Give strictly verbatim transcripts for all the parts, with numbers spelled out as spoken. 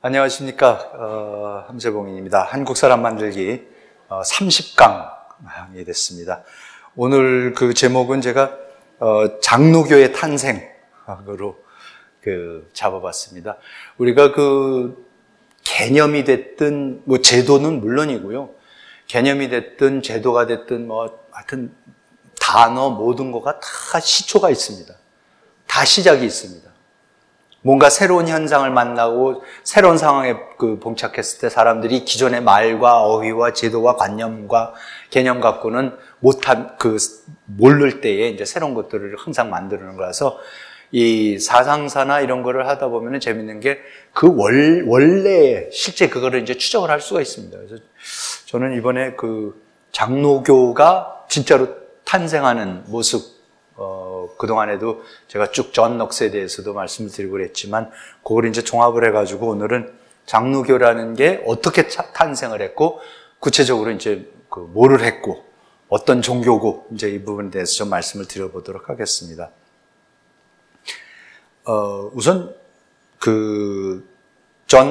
안녕하십니까. 어, 함재봉입니다. 한국 사람 만들기 어, 삼십 강이 됐습니다. 오늘 그 제목은 제가 어, 장로교의 탄생으로 그 잡아봤습니다. 우리가 그 개념이 됐든 뭐 제도는 물론이고요. 개념이 됐든 제도가 됐든 뭐 하여튼 단어 모든 거가 다 시초가 있습니다. 다 시작이 있습니다. 뭔가 새로운 현상을 만나고 새로운 상황에 그 봉착했을 때 사람들이 기존의 말과 어휘와 제도와 관념과 개념 갖고는 못한 그 모를 때에 이제 새로운 것들을 항상 만드는 거라서 이 사상사나 이런 거를 하다 보면은 재밌는 게 그 월, 원래 실제 그거를 이제 추적을 할 수가 있습니다. 그래서 저는 이번에 그 장로교가 진짜로 탄생하는 모습 어, 그동안에도 제가 쭉 존 넉스에 대해서도 말씀을 드리고 그랬지만, 그걸 이제 종합을 해가지고 오늘은 장로교라는 게 어떻게 탄생을 했고, 구체적으로 이제 그 뭐를 했고, 어떤 종교고, 이제 이 부분에 대해서 좀 말씀을 드려보도록 하겠습니다. 어, 우선 그, 존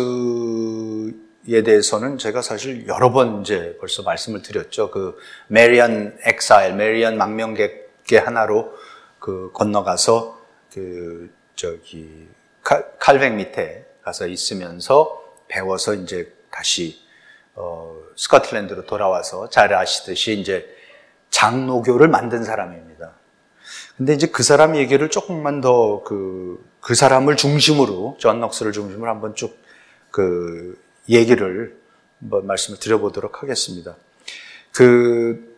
넉스에 대해서는 제가 사실 여러 번 이제 벌써 말씀을 드렸죠. 그, 메리안 엑사일, 메리안 망명객 게 하나로 그 건너가서 그 저기 칼, 칼뱅 밑에 가서 있으면서 배워서 이제 다시 어 스코틀랜드로 돌아와서 잘 아시듯이 이제 장로교를 만든 사람입니다. 근데 이제 그 사람 얘기를 조금만 더 그 그 사람을 중심으로 존 넉스를 중심으로 한번 쭉 그 얘기를 한번 말씀을 드려보도록 하겠습니다. 그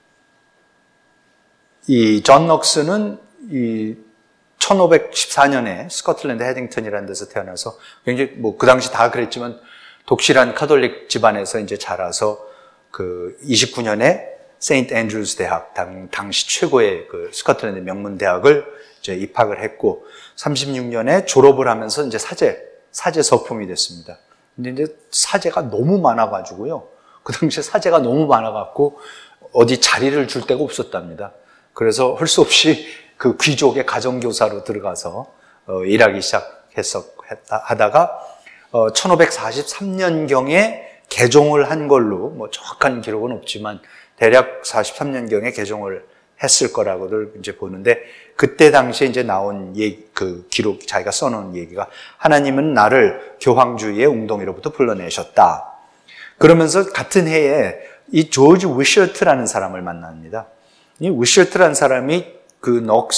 이 존 넉스는 이 천오백십사 년에 스코틀랜드 헤딩턴이라는 데서 태어나서 굉장히 뭐 그 당시 다 그랬지만 독실한 카톨릭 집안에서 이제 자라서 그 이십구 년에 세인트 앤드루스 대학 당, 당시 최고의 그 스코틀랜드 명문 대학을 이제 입학을 했고 삼십육 년에 졸업을 하면서 이제 사제 사제 서품이 됐습니다. 근데 이제 사제가 너무 많아가지고요. 그 당시에 사제가 너무 많아갖고 어디 자리를 줄 데가 없었답니다. 그래서 할 수 없이 그 귀족의 가정교사로 들어가서 어, 일하기 시작했어 하다가 어, 천오백사십삼 년경에 개종을 한 걸로 뭐 정확한 기록은 없지만 대략 사십삼 년경에 개종을 했을 거라고들 이제 보는데, 그때 당시에 이제 나온 얘기, 그 기록 자기가 써놓은 얘기가 하나님은 나를 교황주의의 웅덩이로부터 불러내셨다. 그러면서 같은 해에 이 조지 위셔트라는 사람을 만납니다. 이 위셔트라는 사람이 그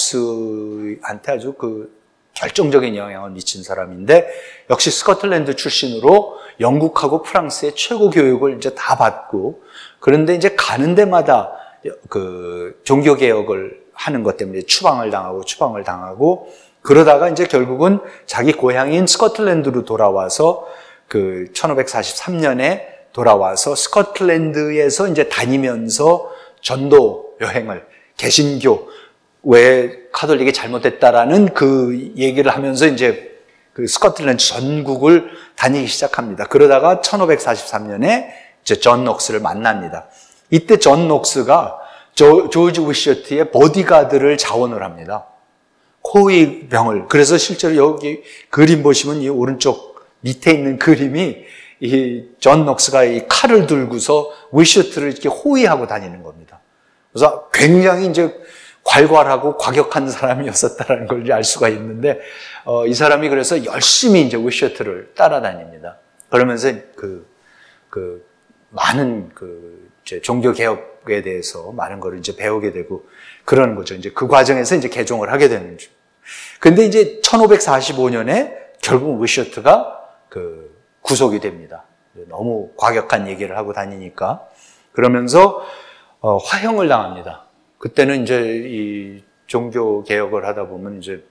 넉스한테 아주 그 결정적인 영향을 미친 사람인데, 역시 스코틀랜드 출신으로 영국하고 프랑스의 최고 교육을 이제 다 받고, 그런데 이제 가는 데마다 그 종교 개혁을 하는 것 때문에 추방을 당하고 추방을 당하고 그러다가 이제 결국은 자기 고향인 스코틀랜드로 돌아와서 그 천오백사십삼 년에 돌아와서 스코틀랜드에서 이제 다니면서 전도 여행을, 개신교, 왜 카톨릭이 잘못됐다라는 그 얘기를 하면서 이제 그 스코틀랜드 전국을 다니기 시작합니다. 그러다가 천오백사십삼 년에 이제 존 넉스를 만납니다. 이때 존 넉스가 조, 조지 위셔트의 보디가드를 자원을 합니다. 코의 병을. 그래서 실제로 여기 그림 보시면 이 오른쪽 밑에 있는 그림이 이 존 넉스가 이 칼을 들고서 위셔트를 이렇게 호위하고 다니는 겁니다. 그래서 굉장히 이제 괄괄하고 과격한 사람이었었다는 걸 알 수가 있는데, 어, 이 사람이 그래서 열심히 이제 위셔트를 따라다닙니다. 그러면서 그, 그, 많은 그, 이제 종교 개혁에 대해서 많은 걸 이제 배우게 되고 그러는 거죠. 이제 그 과정에서 이제 개종을 하게 되는 거죠. 근데 이제 천오백사십오 년에 결국 위셔트가 그 구속이 됩니다. 너무 과격한 얘기를 하고 다니니까. 그러면서 어, 화형을 당합니다. 그때는 이제 이 종교 개혁을 하다 보면 이제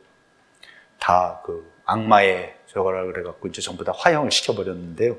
다 그 악마의 저거라 그래갖고 이제 전부 다 화형을 시켜버렸는데요.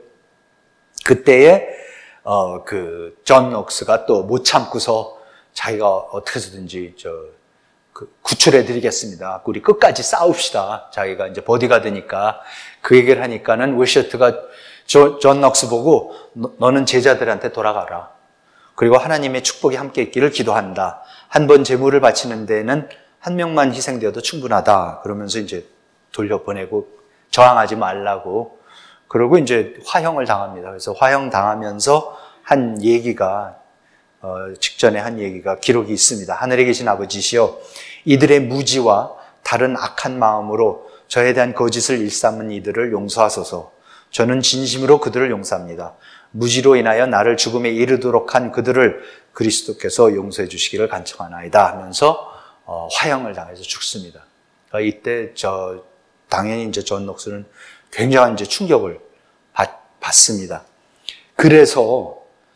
그때에 어, 그 존 넉스가 또 못 참고서 자기가 어떻게 해서든지 저 그 구출해드리겠습니다. 우리 끝까지 싸웁시다. 자기가 이제 보디가드니까 그 얘기를 하니까는 위셔트가 존 넉스 보고 너, 너는 제자들한테 돌아가라. 그리고 하나님의 축복이 함께 있기를 기도한다. 한 번 제물을 바치는 데는 한 명만 희생되어도 충분하다. 그러면서 이제 돌려보내고 저항하지 말라고 그리고 이제 화형을 당합니다. 그래서 화형 당하면서 한 얘기가 어, 직전에 한 얘기가 기록이 있습니다. 하늘에 계신 아버지시여, 이들의 무지와 다른 악한 마음으로 저에 대한 거짓을 일삼은 이들을 용서하소서. 저는 진심으로 그들을 용서합니다. 무지로 인하여 나를 죽음에 이르도록 한 그들을 그리스도께서 용서해 주시기를 간청하나이다 하면서 어, 화형을 당해서 죽습니다. 그러니까 이때 저 당연히 이제 존 녹스는 굉장한 이제 충격을 받, 받습니다. 그래서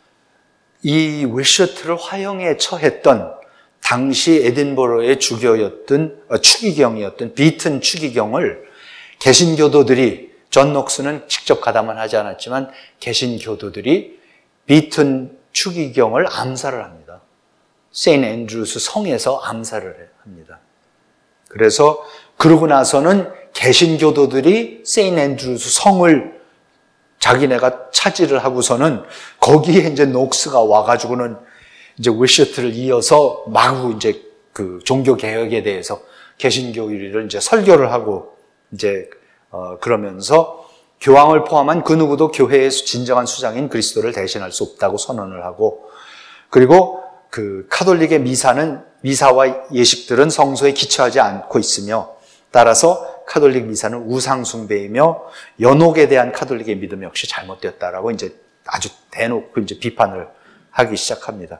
이 위셔트를 화형에 처했던 당시 에딘버러의 주교였던 어, 추기경이었던 비튼 추기경을 개신교도들이, 존 녹스는 직접 가담은 하지 않았지만 개신교도들이 비튼 추기경을 암살을 합니다. 세인트 앤드루스 성에서 암살을 합니다. 그래서 그러고 나서는 개신교도들이 세인트 앤드루스 성을 자기네가 차지를 하고서는 거기에 이제 녹스가 와가지고는 이제 위셔트를 이어서 마구 이제 그 종교 개혁에 대해서 개신교를 이제 설교를 하고 이제 어 그러면서 교황을 포함한 그 누구도 교회의 진정한 수장인 그리스도를 대신할 수 없다고 선언을 하고, 그리고 그 카톨릭의 미사는 미사와 예식들은 성소에 기초하지 않고 있으며, 따라서 카톨릭 미사는 우상 숭배이며 연옥에 대한 카톨릭의 믿음 역시 잘못되었다라고 이제 아주 대놓고 이제 비판을 하기 시작합니다.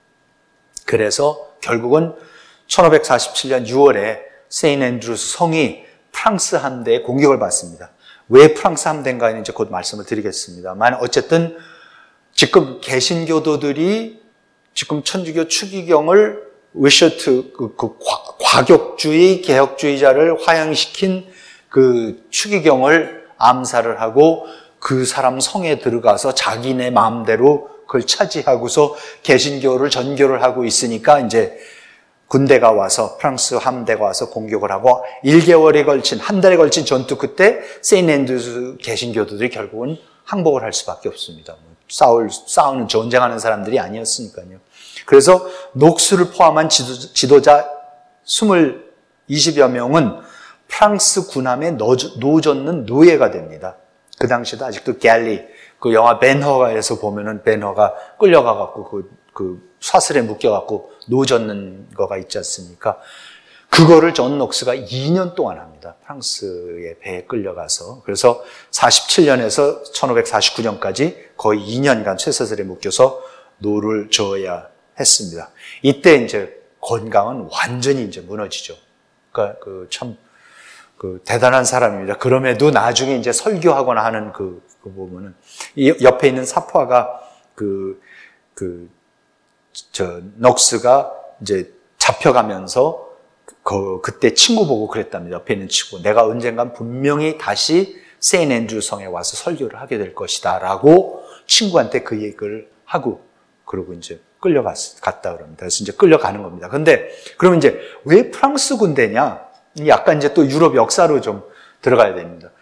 그래서 결국은 천오백사십칠 년 유월에 세인트 앤드루스 성이 프랑스 함대의 공격을 받습니다. 왜 프랑스 함대인가는 이제 곧 말씀을 드리겠습니다만, 어쨌든 지금 개신교도들이 지금 천주교 추기경을 위셔트 그, 그 과, 과격주의 개혁주의자를 화형시킨 그 추기경을 암살을 하고 그 사람 성에 들어가서 자기네 마음대로 그걸 차지하고서 개신교를 전교를 하고 있으니까 이제 군대가 와서, 프랑스 함대가 와서 공격을 하고 일 개월에 걸친, 한 달에 걸친 전투 끝에 세인트 앤드루스 개신교도들이 결국은 항복을 할 수밖에 없습니다. 싸울, 싸우는, 전쟁하는 사람들이 아니었으니까요. 그래서 녹스를 포함한 지도, 지도자 이십여 명은 프랑스 군함에 노젓는 노예가 됩니다. 그 당시도 아직도 갤리, 그 영화 벤허가에서 보면은 벤허가 끌려가갖고 그, 그 사슬에 묶여갖고 노젓는 거가 있지 않습니까? 그거를 존 녹스가 이 년 동안 합니다. 프랑스의 배에 끌려가서. 그래서 사십칠 년에서 천오백사십구 년까지 거의 이 년간 쇠사슬에 묶여서 노를 저어야 했습니다. 이때 이제 건강은 완전히 이제 무너지죠. 그러니까 그 참 그 대단한 사람입니다. 그럼에도 나중에 이제 설교하거나 하는 그, 그 보면은 이 옆에 있는 사파가 그 그 저 녹스가 이제 잡혀가면서 그 그때 친구 보고 그랬답니다. 옆에 있는 친구, 내가 언젠간 분명히 다시 세인트 앤드루 성에 와서 설교를 하게 될 것이다라고 친구한테 그 얘기를 하고, 그러고 이제 끌려갔다 그럽니다. 그래서 이제 끌려가는 겁니다. 근데 그러면 이제 왜 프랑스 군대냐? 약간 이제 또 유럽 역사로 좀 들어가야 됩니다.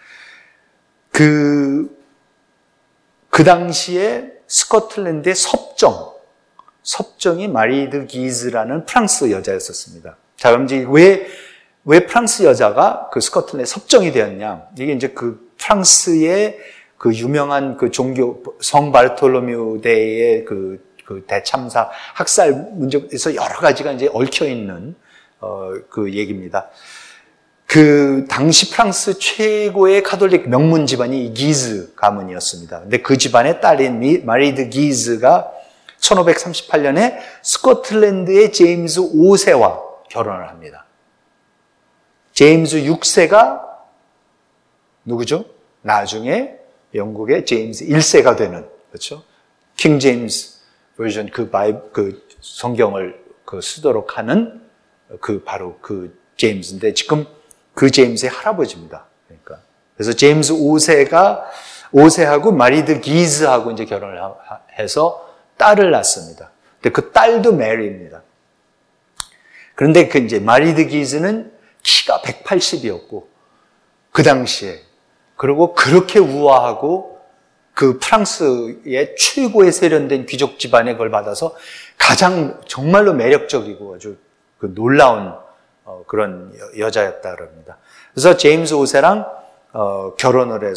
그, 그 당시에 스코틀랜드의 섭정, 섭정이 마리 드 기즈라는 프랑스 여자였었습니다. 자, 그럼 이제 왜, 왜 프랑스 여자가 그 스코틀랜드 섭정이 되었냐? 이게 이제 그 프랑스의 그 유명한 그 종교, 성 바르톨로뮤 대의 그 그 대참사 학살 문제에서 여러 가지가 이제 얽혀 있는 어 그 얘기입니다. 그 당시 프랑스 최고의 카톨릭 명문 집안이 이 기즈 가문이었습니다. 근데 그 집안의 딸인 마리 드 기즈가 천오백삼십팔 년에 스코틀랜드의 제임스 오 세와 결혼을 합니다. 제임스 육 세가 누구죠? 나중에 영국의 제임스 일 세가 되는, 그렇죠? 킹 제임스 버전, 그 바이, 그 성경을 그 쓰도록 하는 그 바로 그 제임스인데, 지금 그 제임스의 할아버지입니다. 그러니까. 그래서 제임스 오 세가, 오 세하고 마리 드 기즈하고 이제 결혼을 해서 딸을 낳습니다. 근데 그 딸도 메리입니다. 그런데 그 이제 마리 드 기즈는 키가 백팔십이었고, 그 당시에. 그리고 그렇게 우아하고, 그 프랑스의 최고의 세련된 귀족 집안의 걸 받아서 가장 정말로 매력적이고 아주 그 놀라운 어, 그런 여, 여자였다 그럽니다. 그래서 제임스 오 세랑 어, 결혼을 해서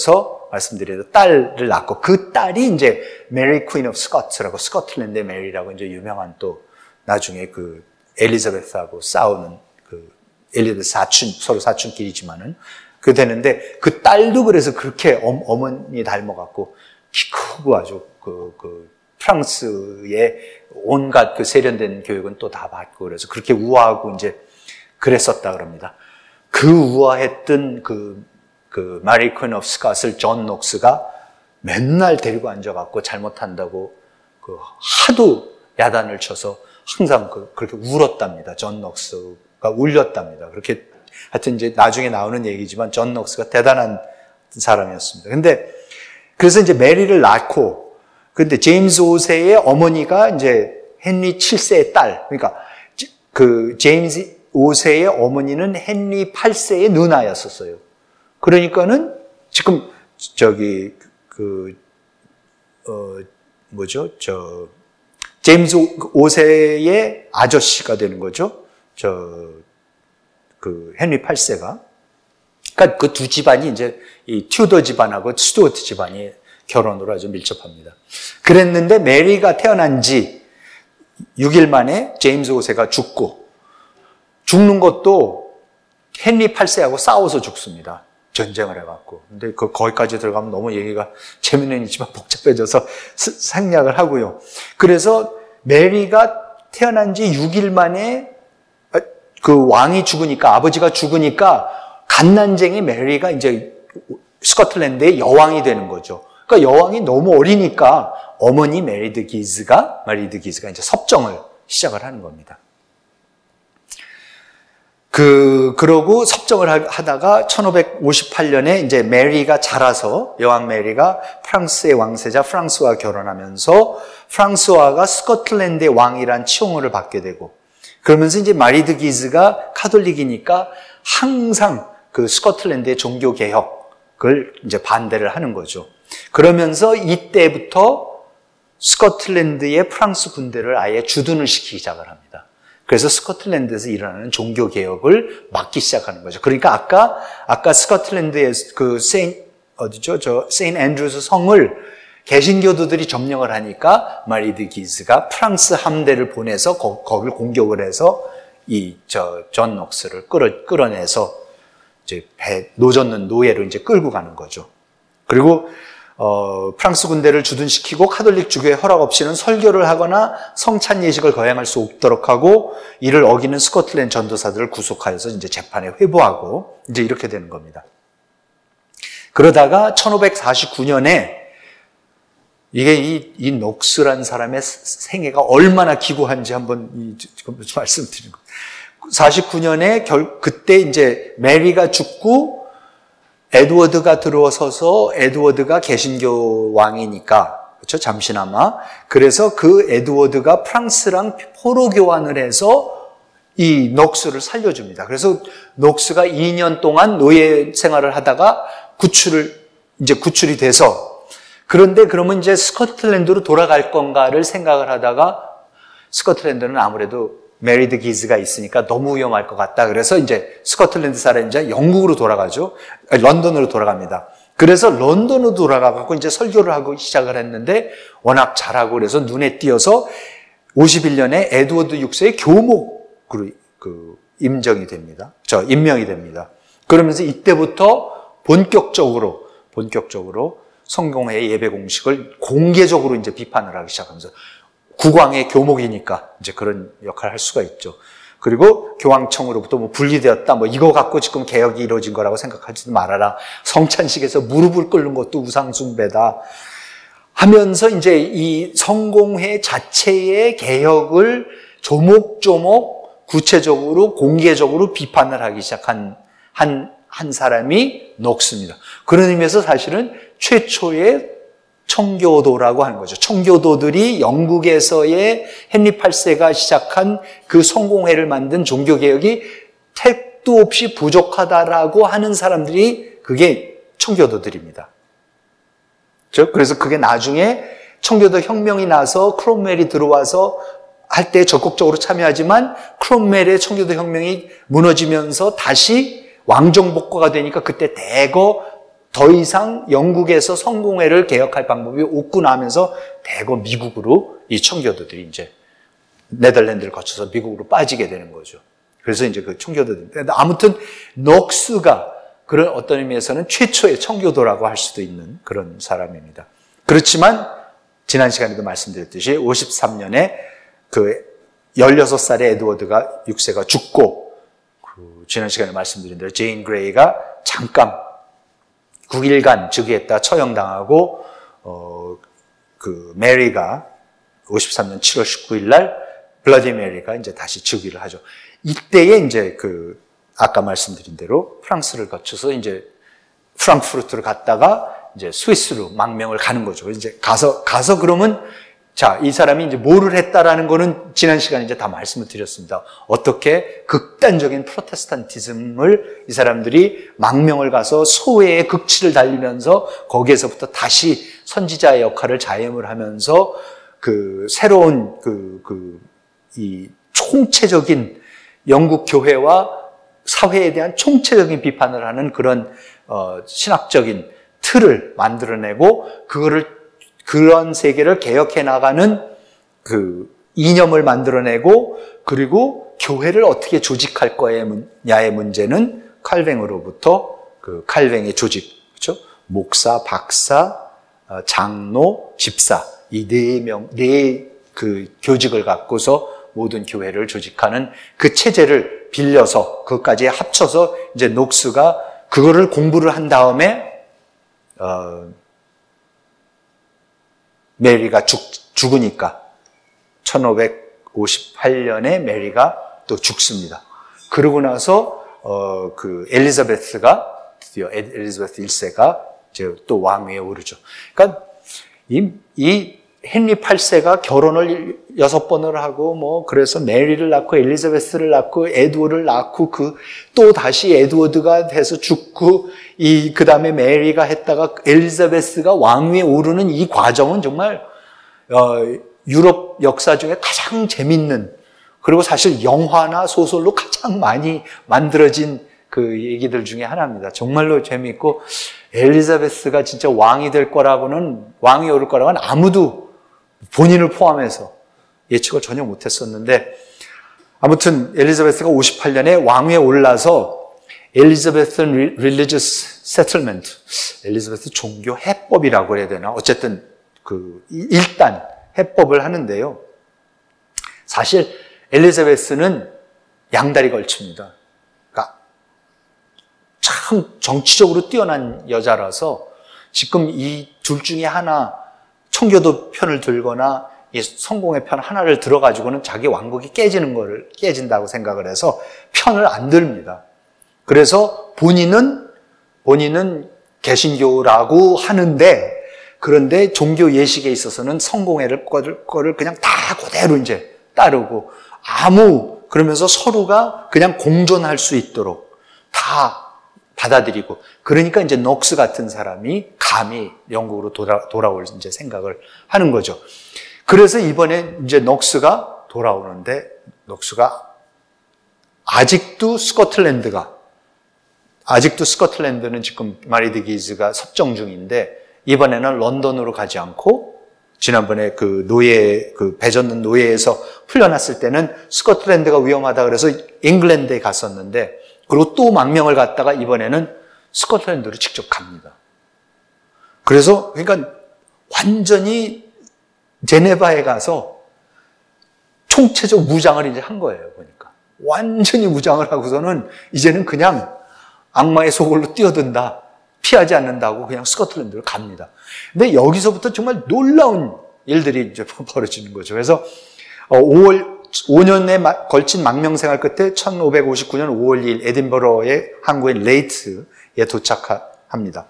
말씀드려도 딸을 낳고 그 딸이 이제 메리 퀸 오브 스코트라고 스코틀랜드의 메리라고 이제 유명한 또 나중에 그 엘리자베스하고 싸우는 그 엘리자베스 사춘 서로 사춘끼리지만은 그 되는데 그 딸도 그래서 그렇게 어, 어머니 닮아갖고 키 크고 아주 그, 그 프랑스의 온갖 그 세련된 교육은 또 다 받고 그래서 그렇게 우아하고 이제 그랬었다 그럽니다. 그 우아했던 그, 그 마리 퀸 오브 스콧을 존 녹스가 맨날 데리고 앉아갖고 잘못한다고 그 하도 야단을 쳐서 항상 그, 그렇게 울었답니다. 존 녹스가 울렸답니다. 그렇게 하여튼 이제 나중에 나오는 얘기지만 존 녹스가 대단한 사람이었습니다. 근데 그래서 이제 메리를 낳고 근데 제임스 오 세의 어머니가 이제 헨리 칠 세의 딸 그러니까 그 제임스 오 세의 어머니는 헨리 팔 세의 누나였었어요. 그러니까는 지금 저기 그 어 뭐죠? 저 제임스 오 세의 아저씨가 되는 거죠. 저 그 헨리 팔 세가. 그러니까 그 두 집안이 이제 이 튜더 집안하고 스튜어트 집안이 결혼으로 아주 밀접합니다. 그랬는데 메리가 태어난 지 육 일 만에 제임스 오 세가 죽고 죽는 것도 헨리 팔 세하고 싸워서 죽습니다. 전쟁을 해갖고. 근데 그 거기까지 들어가면 너무 얘기가 재미는 있지만 복잡해져서 생략을 하고요. 그래서 메리가 태어난 지 육 일 만에 그 왕이 죽으니까 아버지가 죽으니까 갓난쟁이 메리가 이제 스코틀랜드의 여왕이 되는 거죠. 그러니까 여왕이 너무 어리니까 어머니 메리 드 기즈가 마리 드 기즈가 이제 섭정을 시작을 하는 겁니다. 그 그러고 섭정을 하다가 천오백오십팔 년에 이제 메리가 자라서 여왕 메리가 프랑스의 왕세자 프랑스와 결혼하면서 프랑스와가 스코틀랜드의 왕이란 칭호를 받게 되고 그러면서 이제 마리 드 기즈가 카톨릭이니까 항상 그 스코틀랜드의 종교 개혁을 이제 반대를 하는 거죠. 그러면서 이때부터 스코틀랜드의 프랑스 군대를 아예 주둔을 시키기 시작을 합니다. 그래서 스코틀랜드에서 일어나는 종교 개혁을 막기 시작하는 거죠. 그러니까 아까 아까 스코틀랜드의 그 세인 어디죠? 저 세인 앤드루스 성을 개신교도들이 점령을 하니까 마리 드 기즈가 프랑스 함대를 보내서 거, 거기를 공격을 해서 이 저 존 녹스를 끌어 끌어내서 이제 배 노젓는 노예로 이제 끌고 가는 거죠. 그리고 어, 프랑스 군대를 주둔시키고 카톨릭 주교의 허락 없이는 설교를 하거나 성찬 예식을 거행할 수 없도록 하고 이를 어기는 스코틀랜드 전도사들을 구속하여서 이제 재판에 회부하고 이제 이렇게 되는 겁니다. 그러다가 천오백사십구 년에 이게 이, 이 녹스란 사람의 생애가 얼마나 기구한지 한번 이, 지금 말씀드리는 거예요. 사십구 년에 결, 그때 이제 메리가 죽고 에드워드가 들어서서 에드워드가 개신교 왕이니까 그렇죠? 잠시나마. 그래서 그 에드워드가 프랑스랑 포로 교환을 해서 이 녹스를 살려줍니다. 그래서 녹스가 이 년 동안 노예 생활을 하다가 구출을 이제 구출이 돼서 그런데 그러면 이제 스코틀랜드로 돌아갈 건가를 생각을 하다가 스코틀랜드는 아무래도 메리 드 기즈가 있으니까 너무 위험할 것 같다. 그래서 이제 스코틀랜드 사람이 이제 영국으로 돌아가죠. 아니, 런던으로 돌아갑니다. 그래서 런던으로 돌아가고 이제 설교를 하고 시작을 했는데 워낙 잘하고 그래서 눈에 띄어서 오십일 년에 에드워드 육 세의 교목으로 그 임정이 됩니다. 저 임명이 됩니다. 그러면서 이때부터 본격적으로 본격적으로 성공회 예배 공식을 공개적으로 이제 비판을 하기 시작하면서 국왕의 교목이니까 이제 그런 역할을 할 수가 있죠. 그리고 교황청으로부터 뭐 분리되었다, 뭐 이거 갖고 지금 개혁이 이루어진 거라고 생각하지도 말아라. 성찬식에서 무릎을 꿇는 것도 우상숭배다. 하면서 이제 이 성공회 자체의 개혁을 조목조목 구체적으로 공개적으로 비판을 하기 시작한 한, 한 사람이 녹스입니다. 그런 의미에서 사실은 최초의 청교도라고 하는 거죠. 청교도들이 영국에서의 헨리 팔 세가 시작한 그 성공회를 만든 종교개혁이 택도 없이 부족하다라고 하는 사람들이 그게 청교도들입니다. 그래서 그게 나중에 청교도 혁명이 나서 크롬웰이 들어와서 할 때 적극적으로 참여하지만 크롬웰의 청교도 혁명이 무너지면서 다시 왕정복과가 되니까 그때 대거 더 이상 영국에서 성공회를 개혁할 방법이 없고 나면서 대거 미국으로 이 청교도들이 이제 네덜란드를 거쳐서 미국으로 빠지게 되는 거죠. 그래서 이제 그 청교도들. 아무튼 녹스가 그런 어떤 의미에서는 최초의 청교도라고 할 수도 있는 그런 사람입니다. 그렇지만 지난 시간에도 말씀드렸듯이 오십삼 년에 그 열여섯 살의 에드워드가 육 세가 죽고, 그 지난 시간에 말씀드린 대로 제인 그레이가 잠깐 구 일간 즉위했다 처형당하고, 어, 그 메리가 오십삼 년 칠월 십구일 날 블러디 메리가 이제 다시 즉위를 하죠. 이때에 이제 그 아까 말씀드린 대로 프랑스를 거쳐서 이제 프랑크푸르트를 갔다가 이제 스위스로 망명을 가는 거죠. 이제 가서 가서 그러면 자, 이 사람이 이제 뭐를 했다라는 거는 지난 시간에 이제 다 말씀을 드렸습니다. 어떻게 극단적인 프로테스탄티즘을 이 사람들이 망명을 가서 소외의 극치를 달리면서 거기에서부터 다시 선지자의 역할을 자임을 하면서 그 새로운 그, 그, 이 총체적인 영국 교회와 사회에 대한 총체적인 비판을 하는 그런 어, 신학적인 틀을 만들어내고 그거를 그런 세계를 개혁해 나가는 그 이념을 만들어내고 그리고 교회를 어떻게 조직할 거냐의 문제는 칼뱅으로부터 그 칼뱅의 조직, 그렇죠? 목사, 박사, 장로, 집사 이 네 명, 네 그 교직을 갖고서 모든 교회를 조직하는 그 체제를 빌려서 그것까지 합쳐서 이제 녹스가 그거를 공부를 한 다음에 어, 메리가 죽, 죽으니까 천오백오십팔 년에 메리가 또 죽습니다. 그러고 나서 어, 그 엘리자베스가 드디어 엘리자베스 일 세가 이제 또 왕위에 오르죠. 그러니까 이, 이 헨리 팔 세가 결혼을 여섯 번을 하고 뭐 그래서 메리를 낳고 엘리자베스를 낳고 에드워드를 낳고 그 또 다시 에드워드가 돼서 죽고 이 그다음에 메리가 했다가 엘리자베스가 왕위에 오르는 이 과정은 정말 어, 유럽 역사 중에 가장 재밌는 그리고 사실 영화나 소설로 가장 많이 만들어진 그 얘기들 중에 하나입니다. 정말로 재미있고 엘리자베스가 진짜 왕이 될 거라고는 왕이 오를 거라고는 아무도 본인을 포함해서 예측을 전혀 못했었는데 아무튼 엘리자베스가 오십팔 년에 왕위에 올라서 엘리자베스 Religious Settlement, 엘리자베스 종교 해법이라고 해야 되나? 어쨌든 그 일단 해법을 하는데요. 사실 엘리자베스는 양다리 걸칩니다. 그러니까 참 정치적으로 뛰어난 여자라서 지금 이 둘 중에 하나 청교도 편을 들거나 이 성공의 편 하나를 들어가지고는 자기 왕국이 깨지는 거를 깨진다고 생각을 해서 편을 안 듭니다. 그래서 본인은 본인은 개신교라고 하는데 그런데 종교 예식에 있어서는 성공회를 거를 그냥 다 그대로 이제 따르고 아무 그러면서 서로가 그냥 공존할 수 있도록 다 받아들이고 그러니까 이제 녹스 같은 사람이 감히 영국으로 돌아, 돌아올 이제 생각을 하는 거죠. 그래서 이번에 이제 녹스가 돌아오는데 녹스가 아직도 스코틀랜드가 아직도 스코틀랜드는 지금 마리드 기즈가 섭정 중인데 이번에는 런던으로 가지 않고 지난번에 그 노예 그 배젓는 노예에서 풀려났을 때는 스코틀랜드가 위험하다 그래서 잉글랜드에 갔었는데 그리고 또 망명을 갔다가 이번에는 스코틀랜드로 직접 갑니다. 그래서 그러니까 완전히 제네바에 가서 총체적 무장을 이제 한 거예요, 보니까. 완전히 무장을 하고서는 이제는 그냥 악마의 소굴로 뛰어든다. 피하지 않는다고 그냥 스코틀랜드로 갑니다. 근데 여기서부터 정말 놀라운 일들이 이제 벌어지는 거죠. 그래서 오월, 오 년에 걸친 망명생활 끝에 천오백오십구 년 오월 이일 에딘버러의 항구인 레이트에 도착합니다.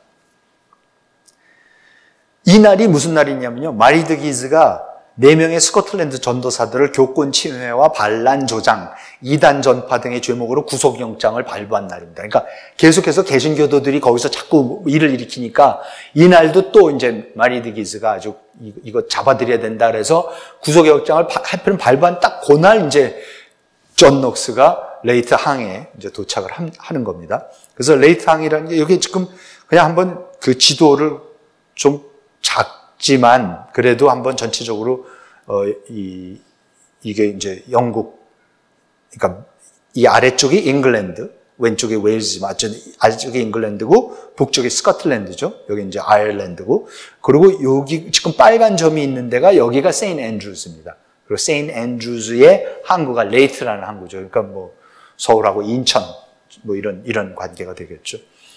이 날이 무슨 날이냐면요. 마리드 기즈가 네 명의 스코틀랜드 전도사들을 교권 침해와 반란 조장, 이단 전파 등의 죄목으로 구속영장을 발부한 날입니다. 그러니까 계속해서 개신교도들이 거기서 자꾸 일을 일으키니까 이날도 또 이제 마리드 기즈가 아주 이거 잡아들여야 된다 그래서 구속영장을 하필 발부한 딱 그날 이제 존 녹스가 레이트 항에 이제 도착을 하는 겁니다. 그래서 레이트 항이라는 게 여기 지금 그냥 한번 그 지도를 좀 작지만 그래도 한번 전체적으로 어, 이 이게 이제 영국, 그러니까 이 아래쪽이 잉글랜드, 왼쪽이 웨일즈지만 아래쪽이 잉글랜드고 북쪽이 스코틀랜드죠. 여기 이제 아일랜드고, 그리고 여기 지금 빨간 점이 있는 데가 여기가 세인트 앤드루스입니다. 그리고 세인트 앤드루스의 항구가 레이트라는 항구죠. 그러니까 뭐 서울하고 인천 뭐 이런 이런 관계가 되겠죠.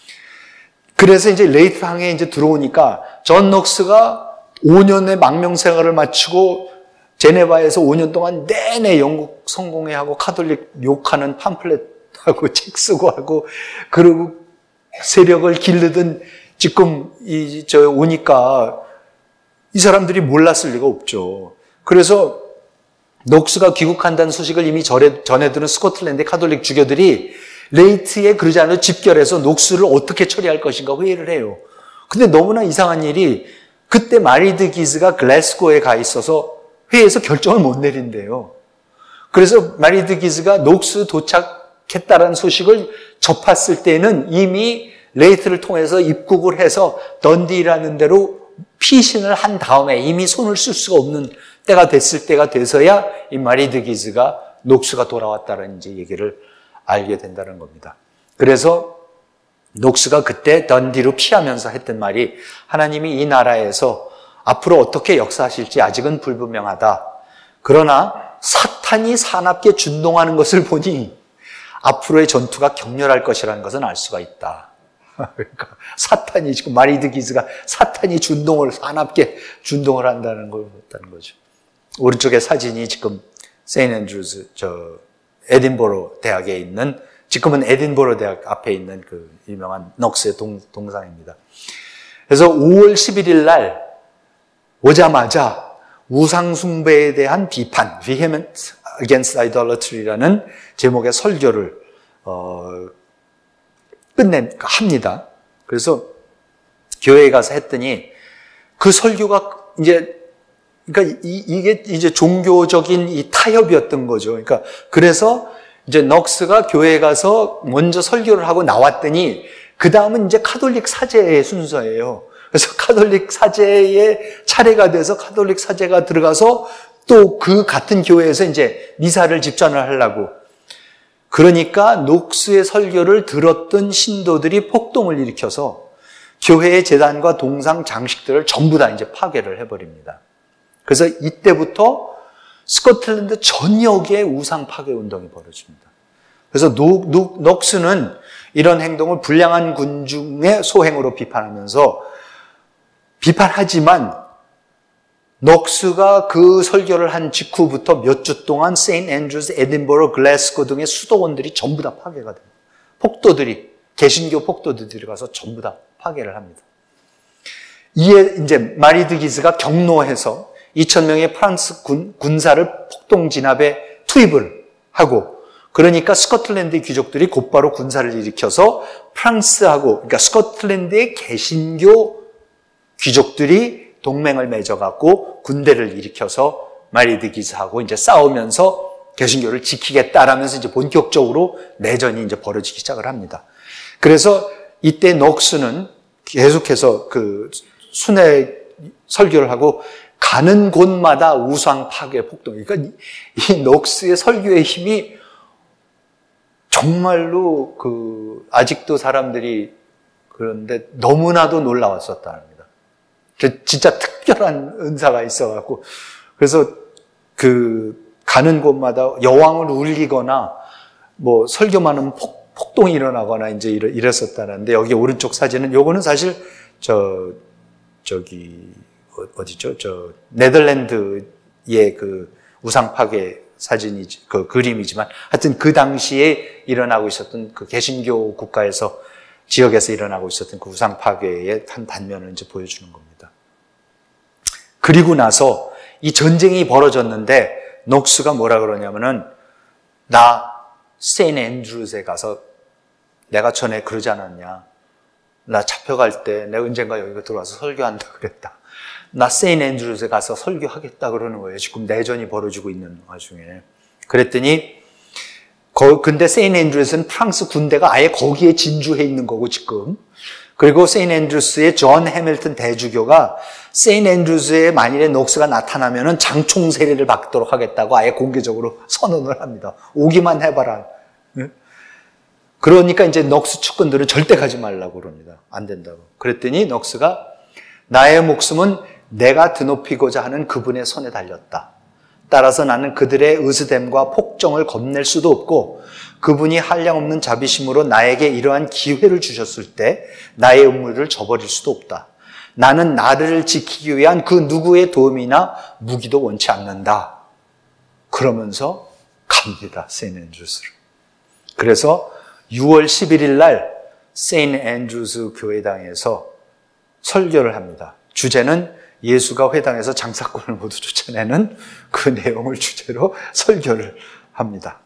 그래서 이제 레이트 항에 이제 들어오니까 존 녹스가 오 년의 망명 생활을 마치고 제네바에서 오 년 동안 내내 영국 성공회하고 카톨릭 욕하는 팜플렛하고 책 쓰고 하고, 그리고 세력을 기르던 지금 이 저 오니까 이 사람들이 몰랐을 리가 없죠. 그래서 녹스가 귀국한다는 소식을 이미 전해, 전해들은 스코틀랜드 카톨릭 주교들이 레이트에 그러지 않아도 집결해서 녹스를 어떻게 처리할 것인가 회의를 해요. 근데 너무나 이상한 일이 그때 마리드 기즈가 글래스고에 가 있어서 회의에서 결정을 못 내린대요. 그래서 마리드 기즈가 녹스 도착했다라는 소식을 접했을 때는 이미 레이트를 통해서 입국을 해서 던디라는 데로 피신을 한 다음에 이미 손을 쓸 수가 없는 때가 됐을 때가 돼서야 이 마리드 기즈가 녹스가 돌아왔다는 이제 얘기를 알게 된다는 겁니다. 그래서 녹스가 그때 던디로 피하면서 했던 말이, 하나님이 이 나라에서 앞으로 어떻게 역사하실지 아직은 불분명하다. 그러나 사탄이 사납게 준동하는 것을 보니 앞으로의 전투가 격렬할 것이라는 것은 알 수가 있다. 그러니까 사탄이 지금 마리드 기즈가 사탄이 준동을 사납게 준동을 한다는 걸 봤다는 거죠. 오른쪽에 사진이 지금 세인트 앤드루스 저 에딘버러 대학에 있는, 지금은 에딘버러 대학 앞에 있는 그 유명한 녹스의 동, 동상입니다. 그래서 오월 십일일 날 오자마자 우상숭배에 대한 비판, Vehement Against Idolatry라는 제목의 설교를 어, 끝내 합니다. 그래서 교회에 가서 했더니 그 설교가 이제, 그러니까 이, 이게 이제 종교적인 이 타협이었던 거죠. 그러니까 그래서 이제 녹스가 교회에 가서 먼저 설교를 하고 나왔더니 그 다음은 이제 카톨릭 사제의 순서예요. 그래서 카톨릭 사제의 차례가 돼서 카톨릭 사제가 들어가서 또 그 같은 교회에서 이제 미사를 집전을 하려고. 그러니까 녹스의 설교를 들었던 신도들이 폭동을 일으켜서 교회의 제단과 동상 장식들을 전부 다 이제 파괴를 해버립니다. 그래서 이때부터 스코틀랜드 전역에 우상 파괴 운동이 벌어집니다. 그래서 녹, 녹, 녹스는 이런 행동을 불량한 군중의 소행으로 비판하면서, 비판하지만 녹스가 그 설교를 한 직후부터 몇 주 동안 세인트 앤드루스, 에딘버러, 글래스고 등의 수도원들이 전부 다 파괴가 됩니다. 폭도들이, 개신교 폭도들이 들어가서 전부 다 파괴를 합니다. 이에 이제 마리드 기즈가 경로해서 이천 명의 프랑스 군, 군사를 폭동 진압에 투입을 하고, 그러니까 스코틀랜드 귀족들이 곧바로 군사를 일으켜서 프랑스하고, 그러니까 스코틀랜드의 개신교 귀족들이 동맹을 맺어갖고 군대를 일으켜서 마리드 기즈하고 이제 싸우면서 개신교를 지키겠다라면서 이제 본격적으로 내전이 이제 벌어지기 시작을 합니다. 그래서 이때 녹스는 계속해서 그 순회 설교를 하고 가는 곳마다 우상 파괴 폭동. 그러니까 이 녹스의 설교의 힘이 정말로 그 아직도 사람들이 그런데 너무나도 놀라웠었다는 겁니다. 진짜 특별한 은사가 있어갖고, 그래서 그 가는 곳마다 여왕을 울리거나 뭐 설교만은 폭, 폭동이 일어나거나 이제 이랬었다는데, 여기 오른쪽 사진은 요거는 사실 저 저기 어디죠? 저 네덜란드의 그 우상 파괴 사진이 그 그림이지만, 하여튼 그 당시에 일어나고 있었던 그 개신교 국가에서 지역에서 일어나고 있었던 그 우상 파괴의 한 단면을 이제 보여주는 겁니다. 그리고 나서 이 전쟁이 벌어졌는데 녹스가 뭐라 그러냐면은, 나 세인트 앤드루스에 가서 내가 전에 그러지 않았냐? 나 잡혀갈 때 내가 언젠가 여기 들어와서 설교한다 그랬다. 나 세인트 앤드루스에 가서 설교하겠다 그러는 거예요. 지금 내전이 벌어지고 있는 와중에. 그랬더니 거, 근데 세인트 앤드루스는 프랑스 군대가 아예 거기에 진주해 있는 거고 지금. 그리고 세인트 앤드루스의 존 해밀턴 대주교가 세인트 앤드루스에 만일에 녹스가 나타나면은 장총 세례를 받도록 하겠다고 아예 공개적으로 선언을 합니다. 오기만 해봐라. 그러니까 이제 녹스 측근들은 절대 가지 말라고 그럽니다. 안 된다고. 그랬더니 녹스가 나의 목숨은 내가 드높이고자 하는 그분의 손에 달렸다. 따라서 나는 그들의 의스됨과 폭정을 겁낼 수도 없고 그분이 한량없는 자비심으로 나에게 이러한 기회를 주셨을 때 나의 의무를 저버릴 수도 없다. 나는 나를 지키기 위한 그 누구의 도움이나 무기도 원치 않는다. 그러면서 갑니다. 세인트 앤드루스로. 그래서 유월 십일일 날 세인트 앤드루스 교회당에서 설교를 합니다. 주제는 예수가 회당에서 장사꾼을 모두 쫓아내는 그 내용을 주제로 설교를 합니다.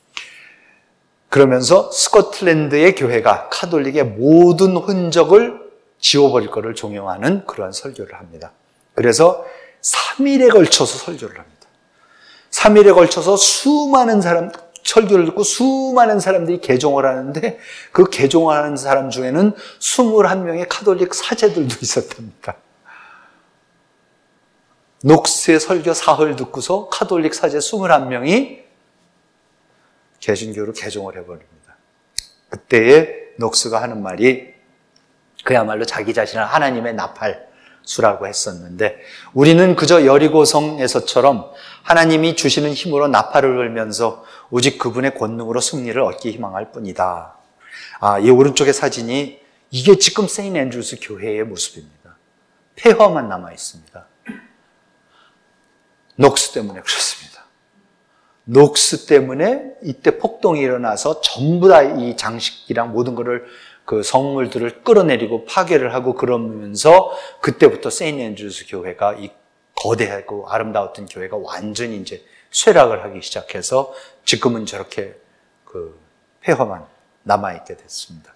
그러면서 스코틀랜드의 교회가 카톨릭의 모든 흔적을 지워버릴 것을 종용하는 그러한 설교를 합니다. 그래서 삼 일에 걸쳐서 설교를 합니다. 삼 일에 걸쳐서 수많은 사람, 설교를 듣고 수많은 사람들이 개종을 하는데 그 개종하는 사람 중에는 이십일 명의 카톨릭 사제들도 있었답니다. 녹스의 설교 사흘 듣고서 카톨릭 사제 이십일 명이 개신교로 개종을 해버립니다. 그때에 녹스가 하는 말이 그야말로 자기 자신을 하나님의 나팔수라고 했었는데 우리는 그저 여리고성에서처럼 하나님이 주시는 힘으로 나팔을 불면서 오직 그분의 권능으로 승리를 얻기 희망할 뿐이다. 아, 이 오른쪽의 사진이 이게 지금 세인트 앤드루스 교회의 모습입니다. 폐허만 남아 있습니다. 녹스 때문에 그렇습니다. 녹스 때문에 이때 폭동이 일어나서 전부 다 이 장식이랑 모든 것을 그 성물들을 끌어내리고 파괴를 하고 그러면서 그때부터 세인트 앤드루스 교회가 이 거대하고 아름다웠던 교회가 완전히 이제 쇠락을 하기 시작해서 지금은 저렇게 그 폐허만 남아있게 됐습니다.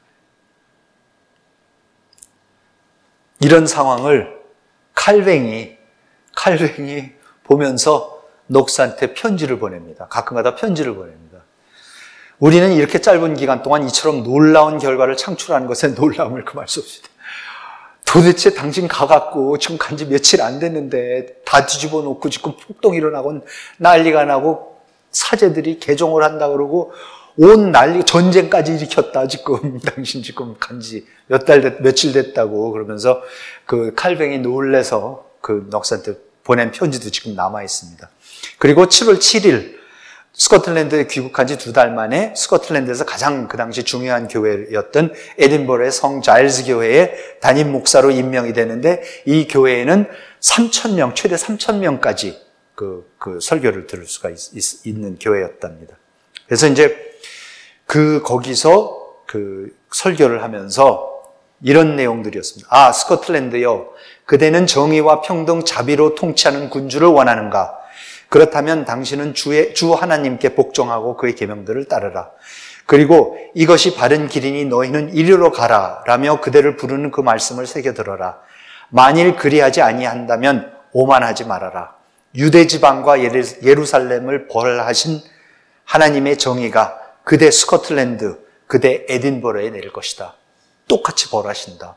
이런 상황을 칼뱅이, 칼뱅이 보면서 녹스한테 편지를 보냅니다. 가끔가다 편지를 보냅니다. 우리는 이렇게 짧은 기간 동안 이처럼 놀라운 결과를 창출하는 것에 놀라움을 금할 수 없습니다. 도대체 당신 가갖고 지금 간지 며칠 안 됐는데 다 뒤집어 놓고 지금 폭동이 일어나고 난리가 나고 사제들이 개종을 한다 그러고 온 난리, 전쟁까지 일으켰다 지금 당신 지금 간지 몇 달 됐, 며칠 됐다고 그러면서 그 칼뱅이 놀래서 그 녹스한테 보낸 편지도 지금 남아 있습니다. 그리고 칠월 칠일 스코틀랜드에 귀국한 지 두 달 만에 스코틀랜드에서 가장 그 당시 중요한 교회였던 에딘버러의 성 자일스 교회의 담임 목사로 임명이 되는데 이 교회에는 삼천 명, 최대 삼천 명까지 그, 그 설교를 들을 수가 있, 있, 있는 교회였답니다. 그래서 이제 그 거기서 그 설교를 하면서 이런 내용들이었습니다. 아, 스코틀랜드여, 그대는 정의와 평등, 자비로 통치하는 군주를 원하는가? 그렇다면 당신은 주의, 주 하나님께 복종하고 그의 계명들을 따르라. 그리고 이것이 바른 길이니 너희는 이리로 가라 라며 그대를 부르는 그 말씀을 새겨들어라. 만일 그리하지 아니한다면 오만하지 말아라. 유대 지방과 예루살렘을 벌하신 하나님의 정의가 그대 스코틀랜드, 그대 에딘버러에 내릴 것이다. 똑같이 벌하신다.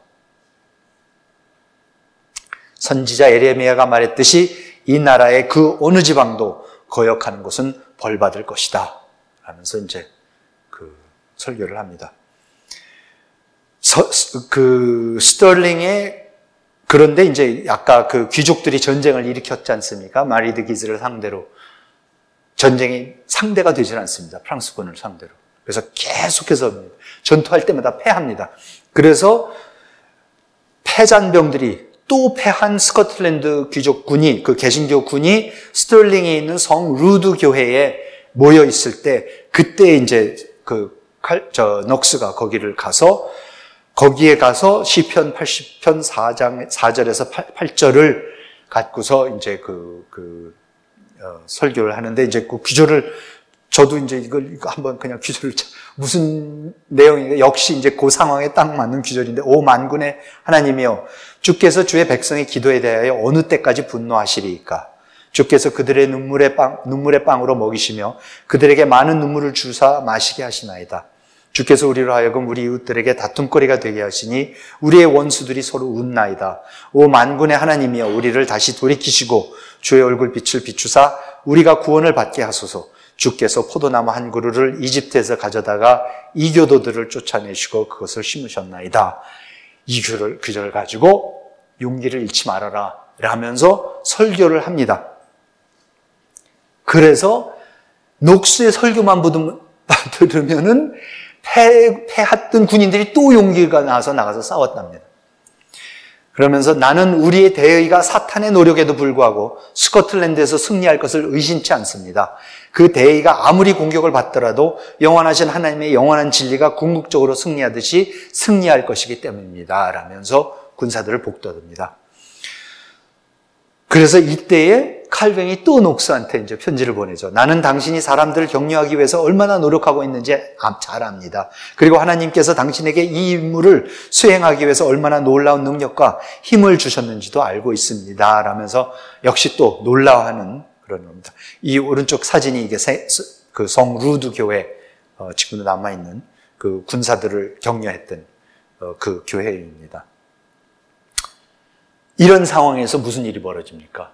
선지자 예레미야가 말했듯이 이 나라의 그 어느 지방도 거역하는 것은 벌받을 것이다. 하면서 이제 그 설교를 합니다. 서, 그 스털링의 그런데 이제 아까 그 귀족들이 전쟁을 일으켰지 않습니까? 마리드 기즈를 상대로 전쟁이 상대가 되질 않습니다. 프랑스군을 상대로. 그래서 계속해서 전투할 때마다 패합니다. 그래서 패잔병들이 또 패한 스코틀랜드 귀족군이, 그 개신교 군이 스털링에 있는 성 루드 교회에 모여 있을 때, 그때 이제 그, 칼, 저, 녹스가 거기를 가서, 거기에 가서 시편 팔십 편 사 장, 사 절에서 팔 절을 갖고서 이제 그, 그, 어, 설교를 하는데, 이제 그 구절을, 저도 이제 이걸 한번 그냥 구절을, 무슨 내용인가, 역시 이제 그 상황에 딱 맞는 구절인데, 오 만군의 하나님이여, 주께서 주의 백성의 기도에 대하여 어느 때까지 분노하시리이까? 주께서 그들의 눈물의 빵, 눈물의 빵으로 먹이시며 그들에게 많은 눈물을 주사 마시게 하시나이다. 주께서 우리로 하여금 우리 이웃들에게 다툼거리가 되게 하시니 우리의 원수들이 서로 웃나이다. 오 만군의 하나님이여 우리를 다시 돌이키시고 주의 얼굴빛을 비추사 우리가 구원을 받게 하소서. 주께서 포도나무 한 그루를 이집트에서 가져다가 이교도들을 쫓아내시고 그것을 심으셨나이다. 이 규를 가지고 용기를 잃지 말아라 하면서 설교를 합니다. 그래서 녹수의 설교만 들으면은 패, 패했던 군인들이 또 용기가 나서 나가서 싸웠답니다. 그러면서 나는 우리의 대의가 사탄의 노력에도 불구하고 스코틀랜드에서 승리할 것을 의심치 않습니다. 그 대의가 아무리 공격을 받더라도 영원하신 하나님의 영원한 진리가 궁극적으로 승리하듯이 승리할 것이기 때문입니다. 라면서 군사들을 복돋습니다. 그래서 이때에 칼뱅이 또 녹스한테 이제 편지를 보내죠. 나는 당신이 사람들을 격려하기 위해서 얼마나 노력하고 있는지 잘 압니다. 그리고 하나님께서 당신에게 이 임무를 수행하기 위해서 얼마나 놀라운 능력과 힘을 주셨는지도 알고 있습니다. 라면서 역시 또 놀라워하는 그런 겁니다. 이 오른쪽 사진이 이게 그 성 루드 교회, 어, 지금도 남아있는 그 군사들을 격려했던 어, 그 교회입니다. 이런 상황에서 무슨 일이 벌어집니까?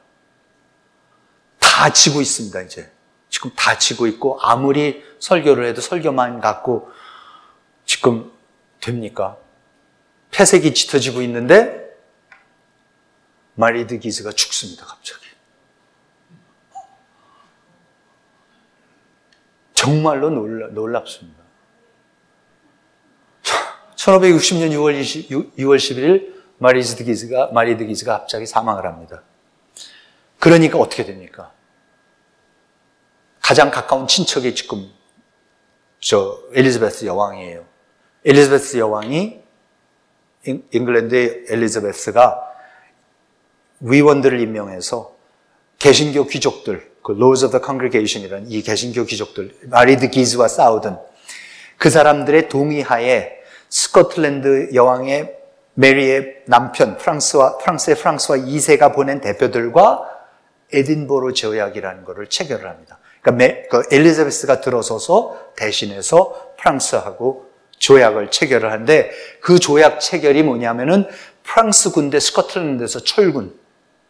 다 지고 있습니다, 이제. 지금 다 지고 있고, 아무리 설교를 해도 설교만 갖고 지금 됩니까? 폐색이 짙어지고 있는데, 마리드 기즈가 죽습니다, 갑자기. 정말로 놀라, 놀랍습니다. 천오백육십 년 유월 십일 마리드 기즈가, 마리드 기즈가 갑자기 사망을 합니다. 그러니까 어떻게 됩니까? 가장 가까운 친척이 지금 저 엘리자베스 여왕이에요. 엘리자베스 여왕이 잉글랜드의 엘리자베스가 위원들을 임명해서 개신교 귀족들, 그 Lords of the Congregation이라는 이 개신교 귀족들, 마리드 기즈와 싸우던 그 사람들의 동의하에 스코틀랜드 여왕의 메리의 남편 프랑스와 프랑스의 프랑스와 이 세가 보낸 대표들과 에딘버러 조약이라는 것을 체결을 합니다. 그러니까 그 엘리자베스가 들어서서 대신해서 프랑스하고 조약을 체결을 하는데 그 조약 체결이 뭐냐면은 프랑스 군대 스코틀랜드에서 철군.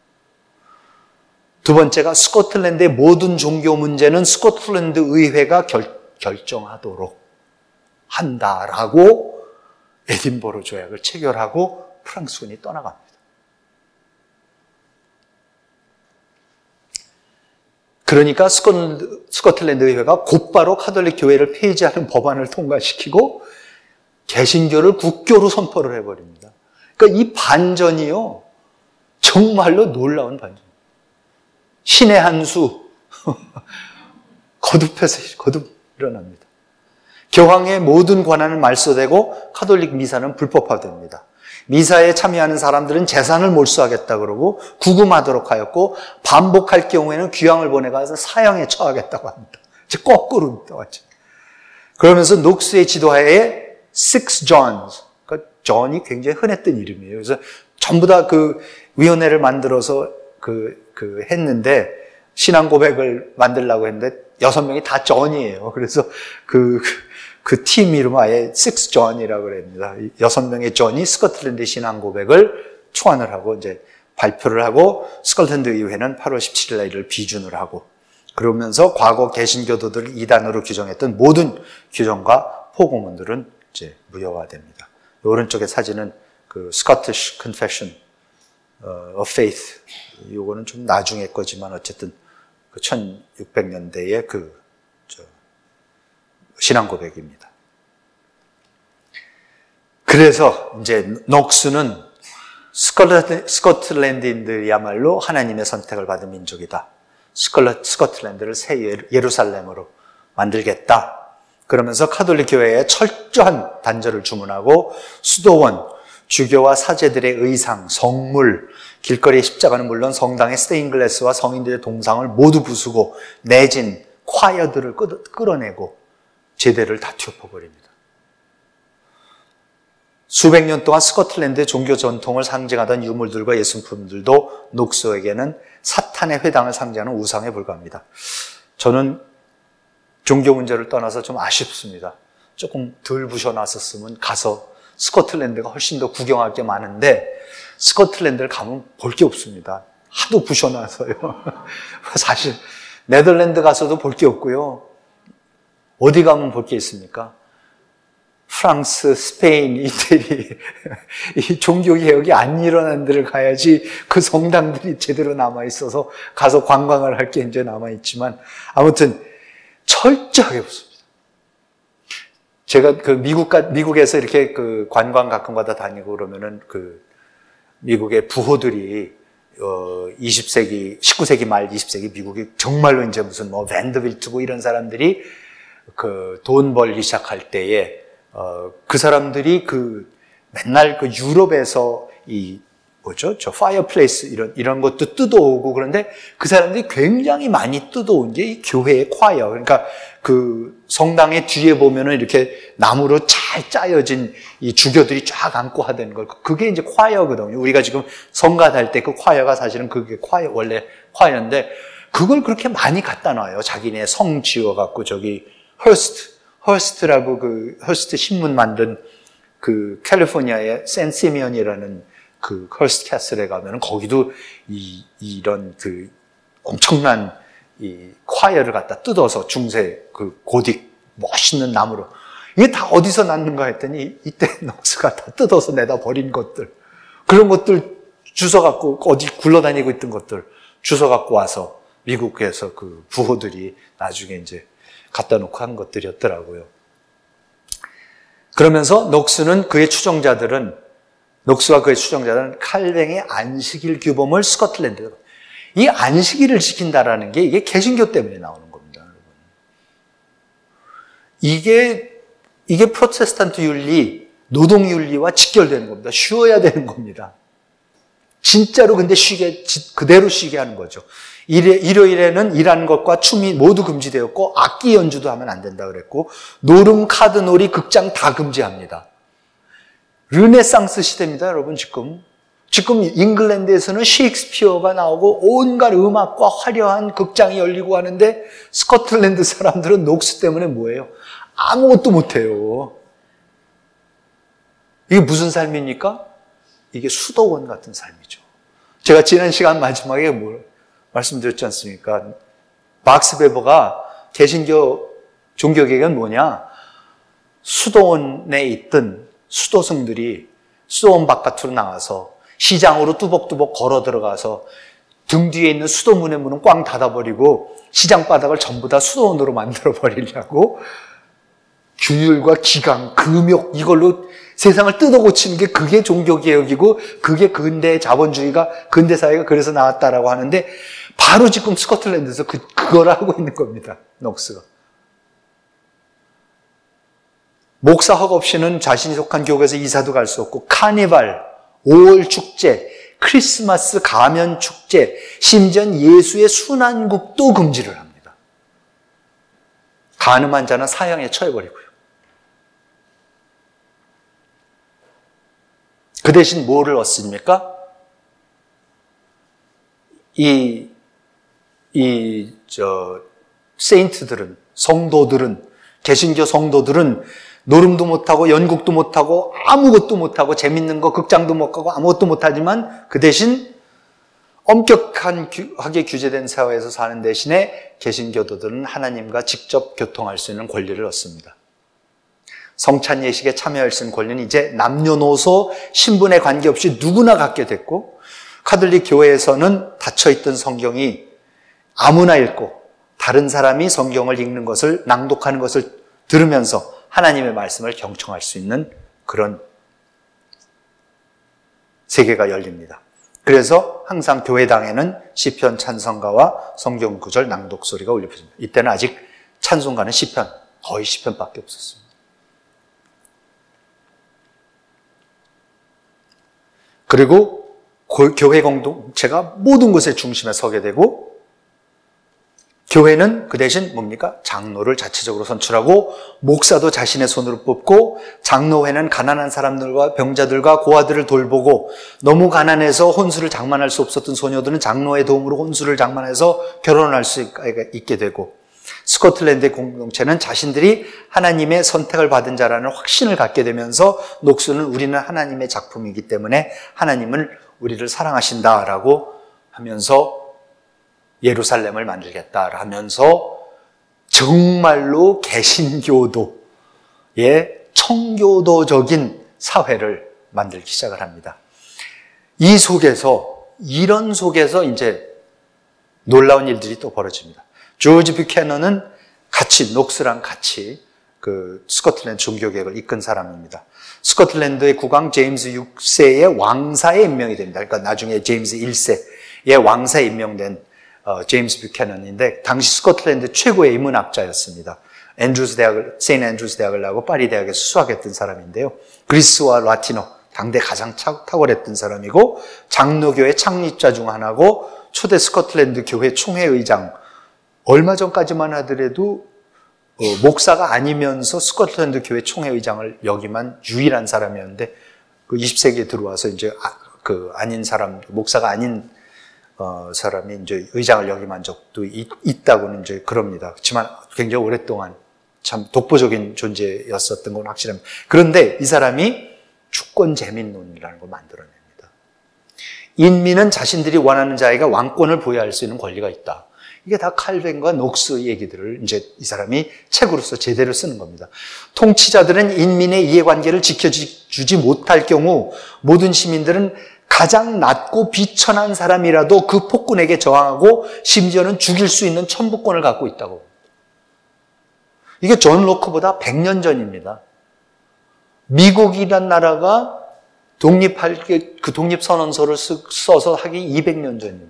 두 번째가 스코틀랜드의 모든 종교 문제는 스코틀랜드 의회가 결, 결정하도록 한다라고 에딘버러 조약을 체결하고 프랑스군이 떠나갑니다. 그러니까 스코틀랜드, 스코틀랜드 의회가 곧바로 카톨릭 교회를 폐지하는 법안을 통과시키고 개신교를 국교로 선포를 해버립니다. 그러니까 이 반전이요, 정말로 놀라운 반전. 신의 한 수 거듭해서 거듭 일어납니다. 교황의 모든 권한은 말소되고 카톨릭 미사는 불법화됩니다. 미사에 참여하는 사람들은 재산을 몰수하겠다 그러고 구금하도록 하였고 반복할 경우에는 귀양을 보내가서 사형에 처하겠다고 합니다. 즉 거꾸로입니다. 완전. 그러면서 녹스의 지도하에 Six Johns, 그러니까 존이 굉장히 흔했던 이름이에요. 그래서 전부 다 그 위원회를 만들어서 그, 그 했는데 신앙 고백을 만들려고 했는데 여섯 명이 다 존이에요. 그래서 그 그 팀 이름은 아예 Six John이라고 그럽니다. 여섯 명의 존이 스코틀랜드 신앙 고백을 초안을 하고 이제 발표를 하고 스코틀랜드 의회는 팔월 십칠일 날 이를 비준을 하고 그러면서 과거 개신교도들을 이단으로 규정했던 모든 규정과 포고문들은 이제 무효화됩니다. 오른쪽의 사진은 그 Scottish Confession of Faith. 요거는 좀 나중에 거지만 어쨌든 그 천육백 년대의 그 저 신앙 고백입니다. 그래서 이제 녹스는 스코틀랜드인들이야말로 하나님의 선택을 받은 민족이다. 스코틀랜드를 새 예루살렘으로 만들겠다. 그러면서 카톨릭 교회에 철저한 단절을 주문하고 수도원, 주교와 사제들의 의상, 성물, 길거리의 십자가는 물론 성당의 스테인글라스와 성인들의 동상을 모두 부수고 내진 콰이어들을 끌어내고 제대를 다 튀어버립니다. 수백 년 동안 스코틀랜드의 종교 전통을 상징하던 유물들과 예술품들도 녹스에게는 사탄의 회당을 상징하는 우상에 불과합니다. 저는 종교 문제를 떠나서 좀 아쉽습니다. 조금 덜 부셔놨었으면 가서 스코틀랜드가 훨씬 더 구경할 게 많은데 스코틀랜드를 가면 볼 게 없습니다. 하도 부셔놔서요. 사실 네덜란드 가서도 볼 게 없고요. 어디 가면 볼 게 있습니까? 프랑스, 스페인, 이태리 이 종교개혁이 안 일어난 데를 가야지 그 성당들이 제대로 남아있어서 가서 관광을 할 게 이제 남아있지만 아무튼 철저하게 없습니다. 제가 그 미국, 미국에서 이렇게 그 관광 가끔가다 다니고 그러면은 그 미국의 부호들이 어 이십 세기, 십구 세기 말 이십 세기 미국이 정말로 이제 무슨 뭐 밴더빌트고 이런 사람들이 그 돈 벌기 시작할 때에 어 그 사람들이 그 맨날 그 유럽에서 이 뭐죠? 저 파이어플레이스 이런 이런 것도 뜯어오고 그런데 그 사람들이 굉장히 많이 뜯어온 게 이 교회의 콰이어. 그러니까 그 성당의 뒤에 보면은 이렇게 나무로 잘 짜여진 이 주교들이 쫙 앉고 하던 걸 그게 이제 콰이어거든요. 우리가 지금 성가할 때 그 콰이어가 사실은 그게 콰이어 원래 콰이어인데 그걸 그렇게 많이 갖다 놔요. 자기네 성 지어 갖고 저기 허스트 허스트라고 그 허스트 신문 만든 그 캘리포니아의 샌 시미언이라는 그 허스트 캐슬에 가면은 거기도 이 이런 그 엄청난 이 콰이어를 갖다 뜯어서 중세 그 고딕 멋있는 나무로 이게 다 어디서 났는가 했더니 이때 녹스가 다 뜯어서 내다 버린 것들 그런 것들 주워 갖고 어디 굴러다니고 있던 것들 주워 갖고 와서 미국에서 그 부호들이 나중에 이제 갖다 놓고 한 것들이었더라고요. 그러면서 녹스는 그의 추종자들은 녹스와 그의 추종자들은 칼뱅의 안식일 규범을 스코틀랜드에 이 안식일을 지킨다라는 게 이게 개신교 때문에 나오는 겁니다, 여러분. 이게 이게 프로테스탄트 윤리, 노동 윤리와 직결되는 겁니다. 쉬어야 되는 겁니다. 진짜로 근데 쉬게 그대로 쉬게 하는 거죠. 일요, 일요일에는 일하는 것과 춤이 모두 금지되었고 악기 연주도 하면 안 된다 그랬고 노름, 카드놀이, 극장 다 금지합니다. 르네상스 시대입니다, 여러분. 지금 지금 잉글랜드에서는 셰익스피어가 나오고 온갖 음악과 화려한 극장이 열리고 하는데 스코틀랜드 사람들은 녹스 때문에 뭐예요? 아무것도 못해요. 이게 무슨 삶입니까? 이게 수도원 같은 삶이죠. 제가 지난 시간 마지막에 뭘 말씀드렸지 않습니까? 막스 베버가 개신교 종교개혁은 뭐냐? 수도원에 있던 수도승들이 수도원 바깥으로 나와서 시장으로 뚜벅뚜벅 걸어 들어가서 등 뒤에 있는 수도문의 문은 꽝 닫아버리고 시장 바닥을 전부 다 수도원으로 만들어버리려고 균율과 기강, 금욕 이걸로 세상을 뜯어 고치는 게 그게 종교개혁이고 그게 근대 자본주의가 근대사회가 그래서 나왔다라고 하는데 바로 지금 스코틀랜드에서 그, 그걸 하고 있는 겁니다. 녹스가. 목사 허가 없이는 자신이 속한 교회에서 이사도 갈 수 없고 카니발, 오월 축제, 크리스마스 가면 축제, 심지어 예수의 순환국도 금지를 합니다. 간음한 자는 사형에 처해버리고요. 그 대신 뭐를 얻습니까? 이, 이, 저, 세인트들은, 성도들은, 개신교 성도들은 노름도 못하고 연극도 못하고 아무것도 못하고 재밌는 거 극장도 못 가고 아무것도 못하지만 그 대신 엄격하게 규제된 사회에서 사는 대신에 개신교도들은 하나님과 직접 교통할 수 있는 권리를 얻습니다. 성찬 예식에 참여할 수 있는 권리는 이제 남녀노소 신분에 관계없이 누구나 갖게 됐고 카톨릭 교회에서는 닫혀있던 성경이 아무나 읽고 다른 사람이 성경을 읽는 것을 낭독하는 것을 들으면서 하나님의 말씀을 경청할 수 있는 그런 세계가 열립니다. 그래서 항상 교회당에는 시편 찬송가와 성경 구절 낭독 소리가 울려집니다. 이때는 아직 찬송가는 시편, 거의 시편밖에 없었습니다. 그리고 교회 공동체가 모든 것의 중심에 서게 되고 교회는 그 대신 뭡니까? 장로를 자체적으로 선출하고 목사도 자신의 손으로 뽑고 장로회는 가난한 사람들과 병자들과 고아들을 돌보고 너무 가난해서 혼수를 장만할 수 없었던 소녀들은 장로의 도움으로 혼수를 장만해서 결혼할 수 있게 되고 스코틀랜드의 공동체는 자신들이 하나님의 선택을 받은 자라는 확신을 갖게 되면서 녹수는 우리는 하나님의 작품이기 때문에 하나님은 우리를 사랑하신다라고 하면서 예루살렘을 만들겠다 하면서 정말로 개신교도의 청교도적인 사회를 만들기 시작을 합니다. 이 속에서, 이런 속에서 이제 놀라운 일들이 또 벌어집니다. 조지 뷰캐넌은 같이, 녹스랑 같이 그 스코틀랜드 종교개혁을 이끈 사람입니다. 스코틀랜드의 국왕 제임스 육 세의 왕사에 임명이 됩니다. 그러니까 나중에 제임스 일 세의 왕사에 임명된 어, 제임스 뷰캐넌인데 당시 스코틀랜드 최고의 인문학자였습니다. 앤드루스 대학을, 세인트 앤드루스 대학을 나오고 파리 대학에서 수학했던 사람인데요. 그리스와 라틴어, 당대 가장 탁월했던 사람이고 장로교회 창립자 중 하나고 초대 스코틀랜드 교회 총회의장, 얼마 전까지만 하더라도 어, 목사가 아니면서 스코틀랜드 교회 총회의장을 역임한 유일한 사람이었는데 그 이십 세기에 들어와서 이제 아, 그 아닌 사람, 목사가 아닌 어, 사람이 이제 의장을 역임한 적도 있, 있다고는 이제 그럽니다. 그렇지만 굉장히 오랫동안 참 독보적인 존재였었던 건 확실합니다. 그런데 이 사람이 주권 재민론이라는 걸 만들어냅니다. 인민은 자신들이 원하는 자에게 왕권을 부여할 수 있는 권리가 있다. 이게 다 칼뱅과 녹스 얘기들을 이제 이 사람이 책으로서 제대로 쓰는 겁니다. 통치자들은 인민의 이해관계를 지켜주지 못할 경우 모든 시민들은 가장 낮고 비천한 사람이라도 그 폭군에게 저항하고 심지어는 죽일 수 있는 천부권을 갖고 있다고. 이게 존 로크보다 백 년 전입니다. 미국이란 나라가 독립할 그 독립선언서를 써서 하기 이백 년 전입니다.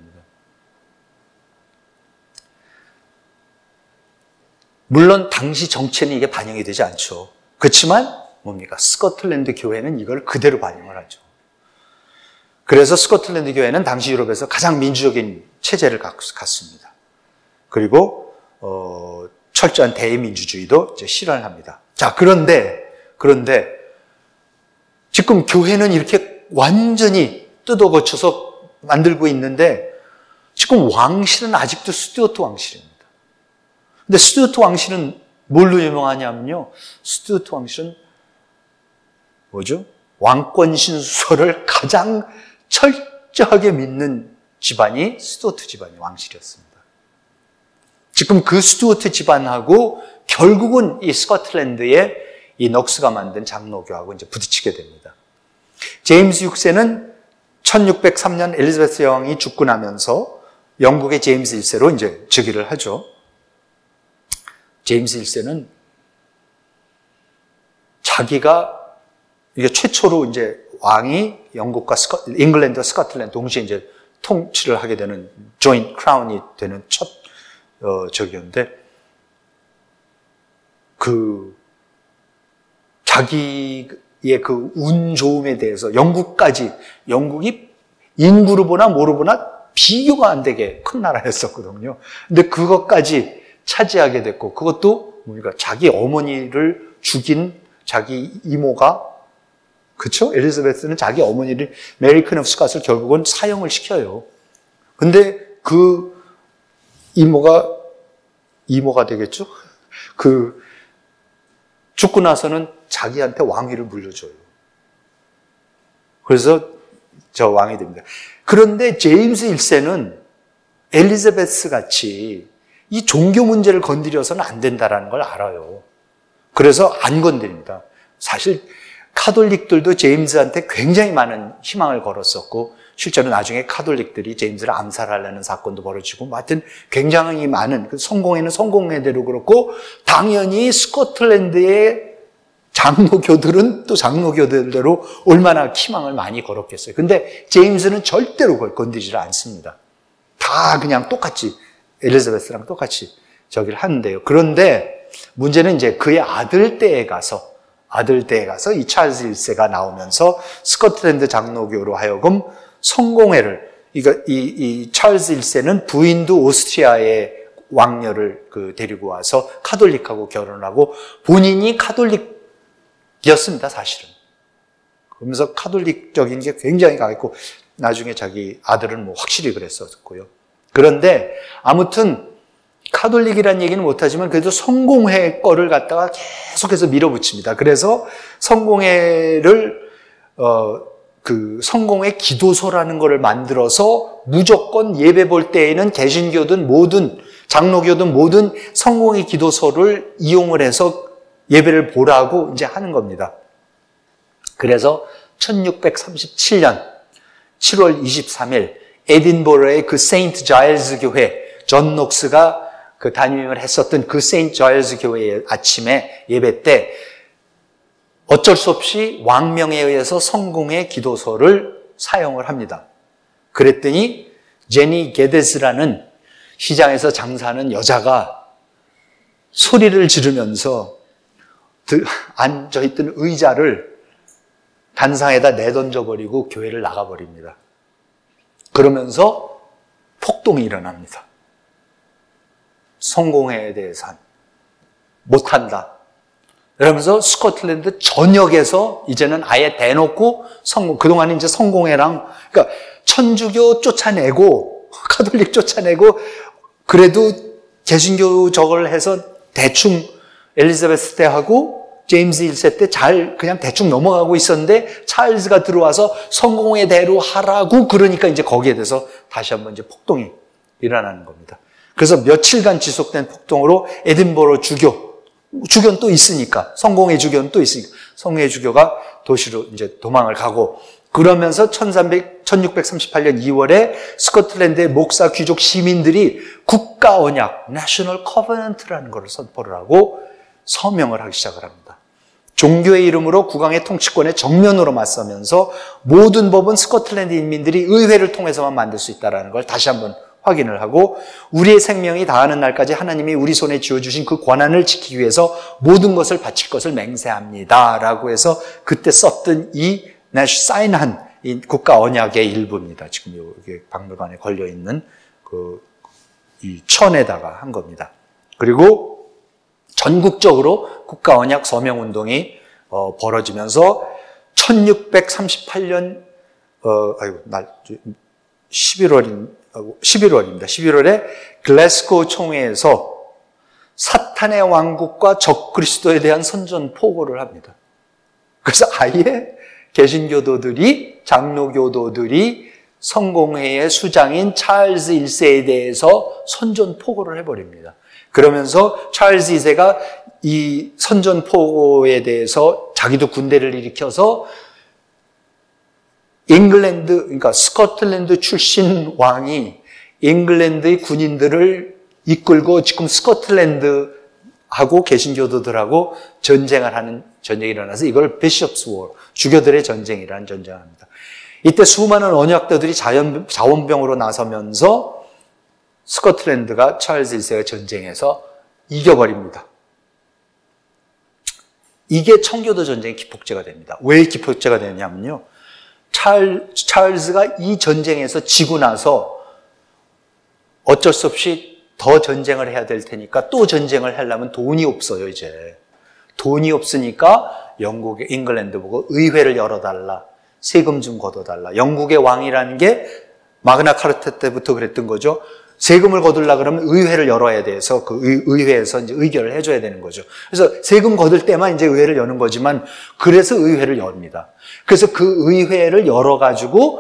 물론 당시 정치에는 이게 반영이 되지 않죠. 그렇지만 뭡니까? 스코틀랜드 교회는 이걸 그대로 반영을 하죠. 그래서 스코틀랜드 교회는 당시 유럽에서 가장 민주적인 체제를 갖습니다. 그리고 어, 철저한 대의민주주의도 이제 실현을 합니다. 자, 그런데 그런데 지금 교회는 이렇게 완전히 뜯어 고쳐서 만들고 있는데 지금 왕실은 아직도 스튜어트 왕실입니다. 근데 스튜어트 왕실은 뭘로 유명하냐면요. 스튜어트 왕실은 뭐죠? 왕권 신수설을 가장 철저하게 믿는 집안이 스튜어트 집안이 왕실이었습니다. 지금 그 스튜어트 집안하고 결국은 이 스코틀랜드의 이 넉스가 만든 장로교하고 이제 부딪히게 됩니다. 제임스 육 세는 천육백삼 년 엘리자베스 여왕이 죽고 나면서 영국의 제임스 일 세로 이제 즉위를 하죠. 제임스 일 세는 자기가 이게 최초로 이제 왕이 영국과 스코, 잉글랜드와 스코틀랜드 동시에 이제 통치를 하게 되는 조인트 크라운이 되는 첫 어, 적이었는데 그 자기의 그 운 좋음에 대해서 영국까지 영국이 인구로 보나 뭐로 보나 비교가 안 되게 큰 나라였었거든요. 근데 그것까지 차지하게 됐고 그것도 뭡니까? 자기 어머니를 죽인 자기 이모가 그렇죠? 엘리자베스는 자기 어머니를 메리 퀸 오브 스캇을 결국은 사형을 시켜요. 근데 그 이모가 이모가 되겠죠? 그 죽고 나서는 자기한테 왕위를 물려줘요. 그래서 저 왕이 됩니다. 그런데 제임스 일 세는 엘리자베스 같이 이 종교 문제를 건드려서는 안 된다라는 걸 알아요. 그래서 안 건드립니다. 사실 카톨릭들도 제임스한테 굉장히 많은 희망을 걸었었고 실제로 나중에 카톨릭들이 제임스를 암살하려는 사건도 벌어지고 하여튼 굉장히 많은 성공에는 성공의 대로 그렇고 당연히 스코틀랜드의 장로교들은 또 장로교들대로 얼마나 희망을 많이 걸었겠어요. 근데 제임스는 절대로 그걸 건드리지 않습니다. 다 그냥 똑같이 엘리자베스랑 똑같이 저기를 하는데요. 그런데 문제는 이제 그의 아들 때에 가서 아들 때에 가서 이 찰스 일 세가 나오면서 스코틀랜드 장로교로 하여금 성공회를 그러니까 이, 이 찰스 일 세는 부인도 오스트리아의 왕녀를 그 데리고 와서 카톨릭하고 결혼하고 본인이 카톨릭이었습니다, 사실은. 그러면서 카톨릭적인 게 굉장히 강했고 나중에 자기 아들은 뭐 확실히 그랬었고요. 그런데 아무튼 카톨릭이라는 얘기는 못하지만 그래도 성공회 거를 갖다가 계속해서 밀어붙입니다. 그래서 성공회를 어, 그 성공회 기도소라는 거를 만들어서 무조건 예배 볼 때에는 개신교든 뭐든 장로교든 뭐든 성공회 기도소를 이용을 해서 예배를 보라고 이제 하는 겁니다. 그래서 천육백삼십칠 년 칠월 이십삼일 에딘버러의 그 세인트 자일스 교회, 존 녹스가 그 담임을 했었던 그 세인트 자일스 교회의 아침에 예배 때 어쩔 수 없이 왕명에 의해서 성공의 기도소를 사용을 합니다. 그랬더니 제니 게데스라는 시장에서 장사하는 여자가 소리를 지르면서 앉아있던 의자를 단상에다 내던져버리고 교회를 나가버립니다. 그러면서 폭동이 일어납니다. 성공회에 대해서 못한다. 그러면서 스코틀랜드 전역에서 이제는 아예 대놓고 성공, 그동안은 이제 성공회랑, 그러니까 천주교 쫓아내고, 카톨릭 쫓아내고, 그래도 개신교 저걸 해서 대충 엘리자베스 때 하고, 제임스 일 세 때 잘 그냥 대충 넘어가고 있었는데, 찰스가 들어와서 성공회대로 하라고 그러니까 이제 거기에 대해서 다시 한번 이제 폭동이 일어나는 겁니다. 그래서 며칠간 지속된 폭동으로 에딘버러 주교, 주교는 또 있으니까, 성공회 주교는 또 있으니까, 성공회 주교가 도시로 이제 도망을 가고, 그러면서 천육백삼십팔 년 이월에 스코틀랜드의 목사, 귀족, 시민들이 국가 언약, National Covenant라는 것을 선포를 하고 서명을 하기 시작을 합니다. 종교의 이름으로 국왕의 통치권에 정면으로 맞서면서 모든 법은 스코틀랜드 인민들이 의회를 통해서만 만들 수 있다는 걸 다시 한번 확인을 하고 우리의 생명이 다하는 날까지 하나님이 우리 손에 쥐어주신 그 권한을 지키기 위해서 모든 것을 바칠 것을 맹세합니다. 라고 해서 그때 썼던 이 사인한 이 국가 언약의 일부입니다. 지금 여기 박물관에 걸려있는 그 이 천에다가 한 겁니다. 그리고 전국적으로 국가 언약 서명 운동이 어, 벌어지면서 천육백삼십팔 년 어, 아이고 날 십일월인 십일월입니다. 십일월에 글래스고 총회에서 사탄의 왕국과 적그리스도에 대한 선전포고를 합니다. 그래서 아예 개신교도들이, 장로교도들이 성공회의 수장인 찰스 일 세에 대해서 선전포고를 해버립니다. 그러면서 찰스 이 세가 이 선전포고에 대해서 자기도 군대를 일으켜서 잉글랜드, 그러니까 스코틀랜드 출신 왕이 잉글랜드의 군인들을 이끌고 지금 스코틀랜드하고 개신교도들하고 전쟁을 하는 전쟁이 일어나서 이걸 비숍스 워, 주교들의 전쟁이라는 전쟁을 합니다. 이때 수많은 언약도들이 자연, 자원병으로 나서면서 스코틀랜드가 찰스 일 세가 전쟁에서 이겨버립니다. 이게 청교도 전쟁의 기폭제가 됩니다. 왜 기폭제가 되냐면요. 찰, 찰스가 이 전쟁에서 지고 나서 어쩔 수 없이 더 전쟁을 해야 될 테니까 또 전쟁을 하려면 돈이 없어요, 이제. 돈이 없으니까 영국의 잉글랜드 보고 의회를 열어달라. 세금 좀 걷어달라. 영국의 왕이라는 게 마그나 카르타 때부터 그랬던 거죠. 세금을 거둘라 그러면 의회를 열어야 돼서 그 의, 의회에서 이제 의결을 해줘야 되는 거죠. 그래서 세금 거둘 때만 이제 의회를 여는 거지만 그래서 의회를 엽니다. 그래서 그 의회를 열어가지고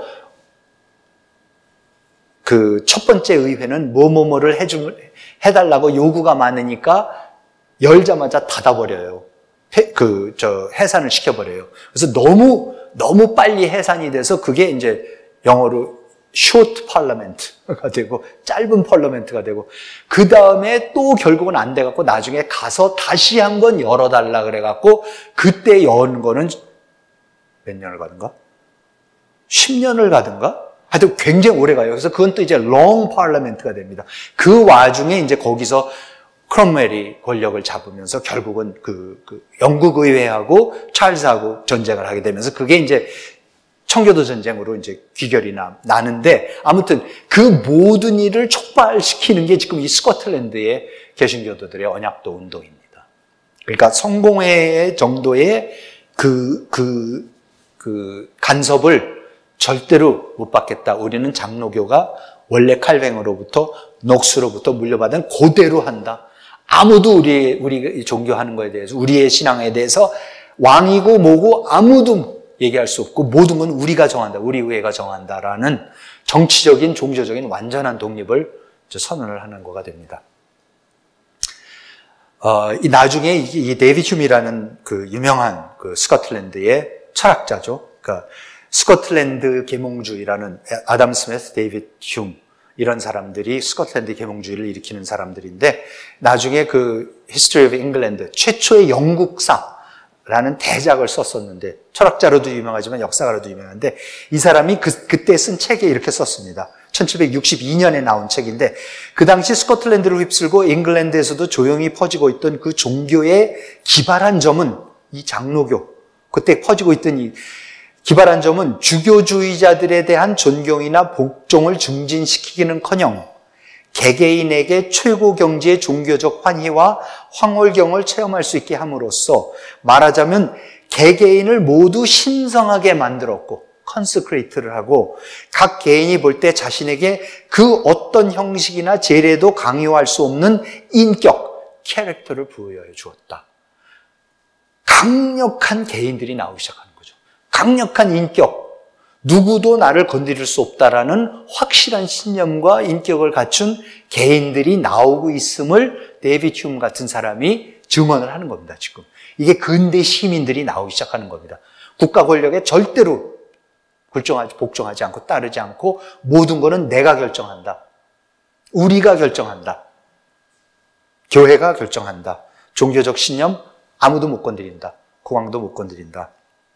그 첫 번째 의회는 뭐뭐뭐를 해주, 해달라고 요구가 많으니까 열자마자 닫아버려요. 그, 저, 해산을 시켜버려요. 그래서 너무, 너무 빨리 해산이 돼서 그게 이제 영어로 short parliament가 되고 짧은 parliament가 되고 그 다음에 또 결국은 안 돼갖고 나중에 가서 다시 한번 열어달라 그래갖고 그때 연 거는 몇 년을 가든가? 십 년을 가든가? 하여튼 굉장히 오래 가요. 그래서 그건 또 이제 long parliament가 됩니다. 그 와중에 이제 거기서 크롬웰이 권력을 잡으면서 결국은 그, 그 영국 의회하고 찰스하고 전쟁을 하게 되면서 그게 이제 청교도 전쟁으로 이제 귀결이 나, 나는데 아무튼 그 모든 일을 촉발시키는 게 지금 이 스코틀랜드의 개신교도들의 언약도 운동입니다. 그러니까 성공회 정도의 그, 그, 그 간섭을 절대로 못 받겠다. 우리는 장로교가 원래 칼뱅으로부터 녹수로부터 물려받은 그대로 한다. 아무도 우리, 우리 종교하는 거에 대해서, 우리의 신앙에 대해서 왕이고 뭐고 아무도 얘기할 수 없고 모든 건 우리가 정한다. 우리 의회가 정한다라는 정치적인, 종교적인 완전한 독립을 선언을 하는 거가 됩니다. 어, 이 나중에 이, 이 데이비드 휴미라는 그 유명한 그 스코틀랜드의 철학자죠. 그러니까 스코틀랜드 계몽주의라는 아담 스미스, 데이비드 휴미 이런 사람들이 스코틀랜드 계몽주의를 일으키는 사람들인데 나중에 그 History of England 최초의 영국사라는 대작을 썼었는데 철학자로도 유명하지만 역사가로도 유명한데 이 사람이 그, 그때 쓴 책에 이렇게 썼습니다. 천칠백육십이 년에 나온 책인데 그 당시 스코틀랜드를 휩쓸고 잉글랜드에서도 조용히 퍼지고 있던 그 종교의 기발한 점은 이 장로교, 그때 퍼지고 있던 이 기발한 점은 주교주의자들에 대한 존경이나 복종을 증진시키기는커녕 개개인에게 최고 경지의 종교적 환희와 황홀경을 체험할 수 있게 함으로써 말하자면 개개인을 모두 신성하게 만들었고 컨스크레이트를 하고 각 개인이 볼 때 자신에게 그 어떤 형식이나 재래도 강요할 수 없는 인격, 캐릭터를 부여해 주었다. 강력한 개인들이 나오기 시작하는 거죠. 강력한 인격, 누구도 나를 건드릴 수 없다라는 확실한 신념과 인격을 갖춘 개인들이 나오고 있음을 데이비드 휴미 같은 사람이 증언을 하는 겁니다. 지금 이게 근대 시민들이 나오기 시작하는 겁니다. 국가 권력에 절대로 굴종하지, 복종하지 않고 따르지 않고 모든 것은 내가 결정한다. 우리가 결정한다. 교회가 결정한다. 종교적 신념 아무도 못 건드린다. 국왕도 못 건드린다.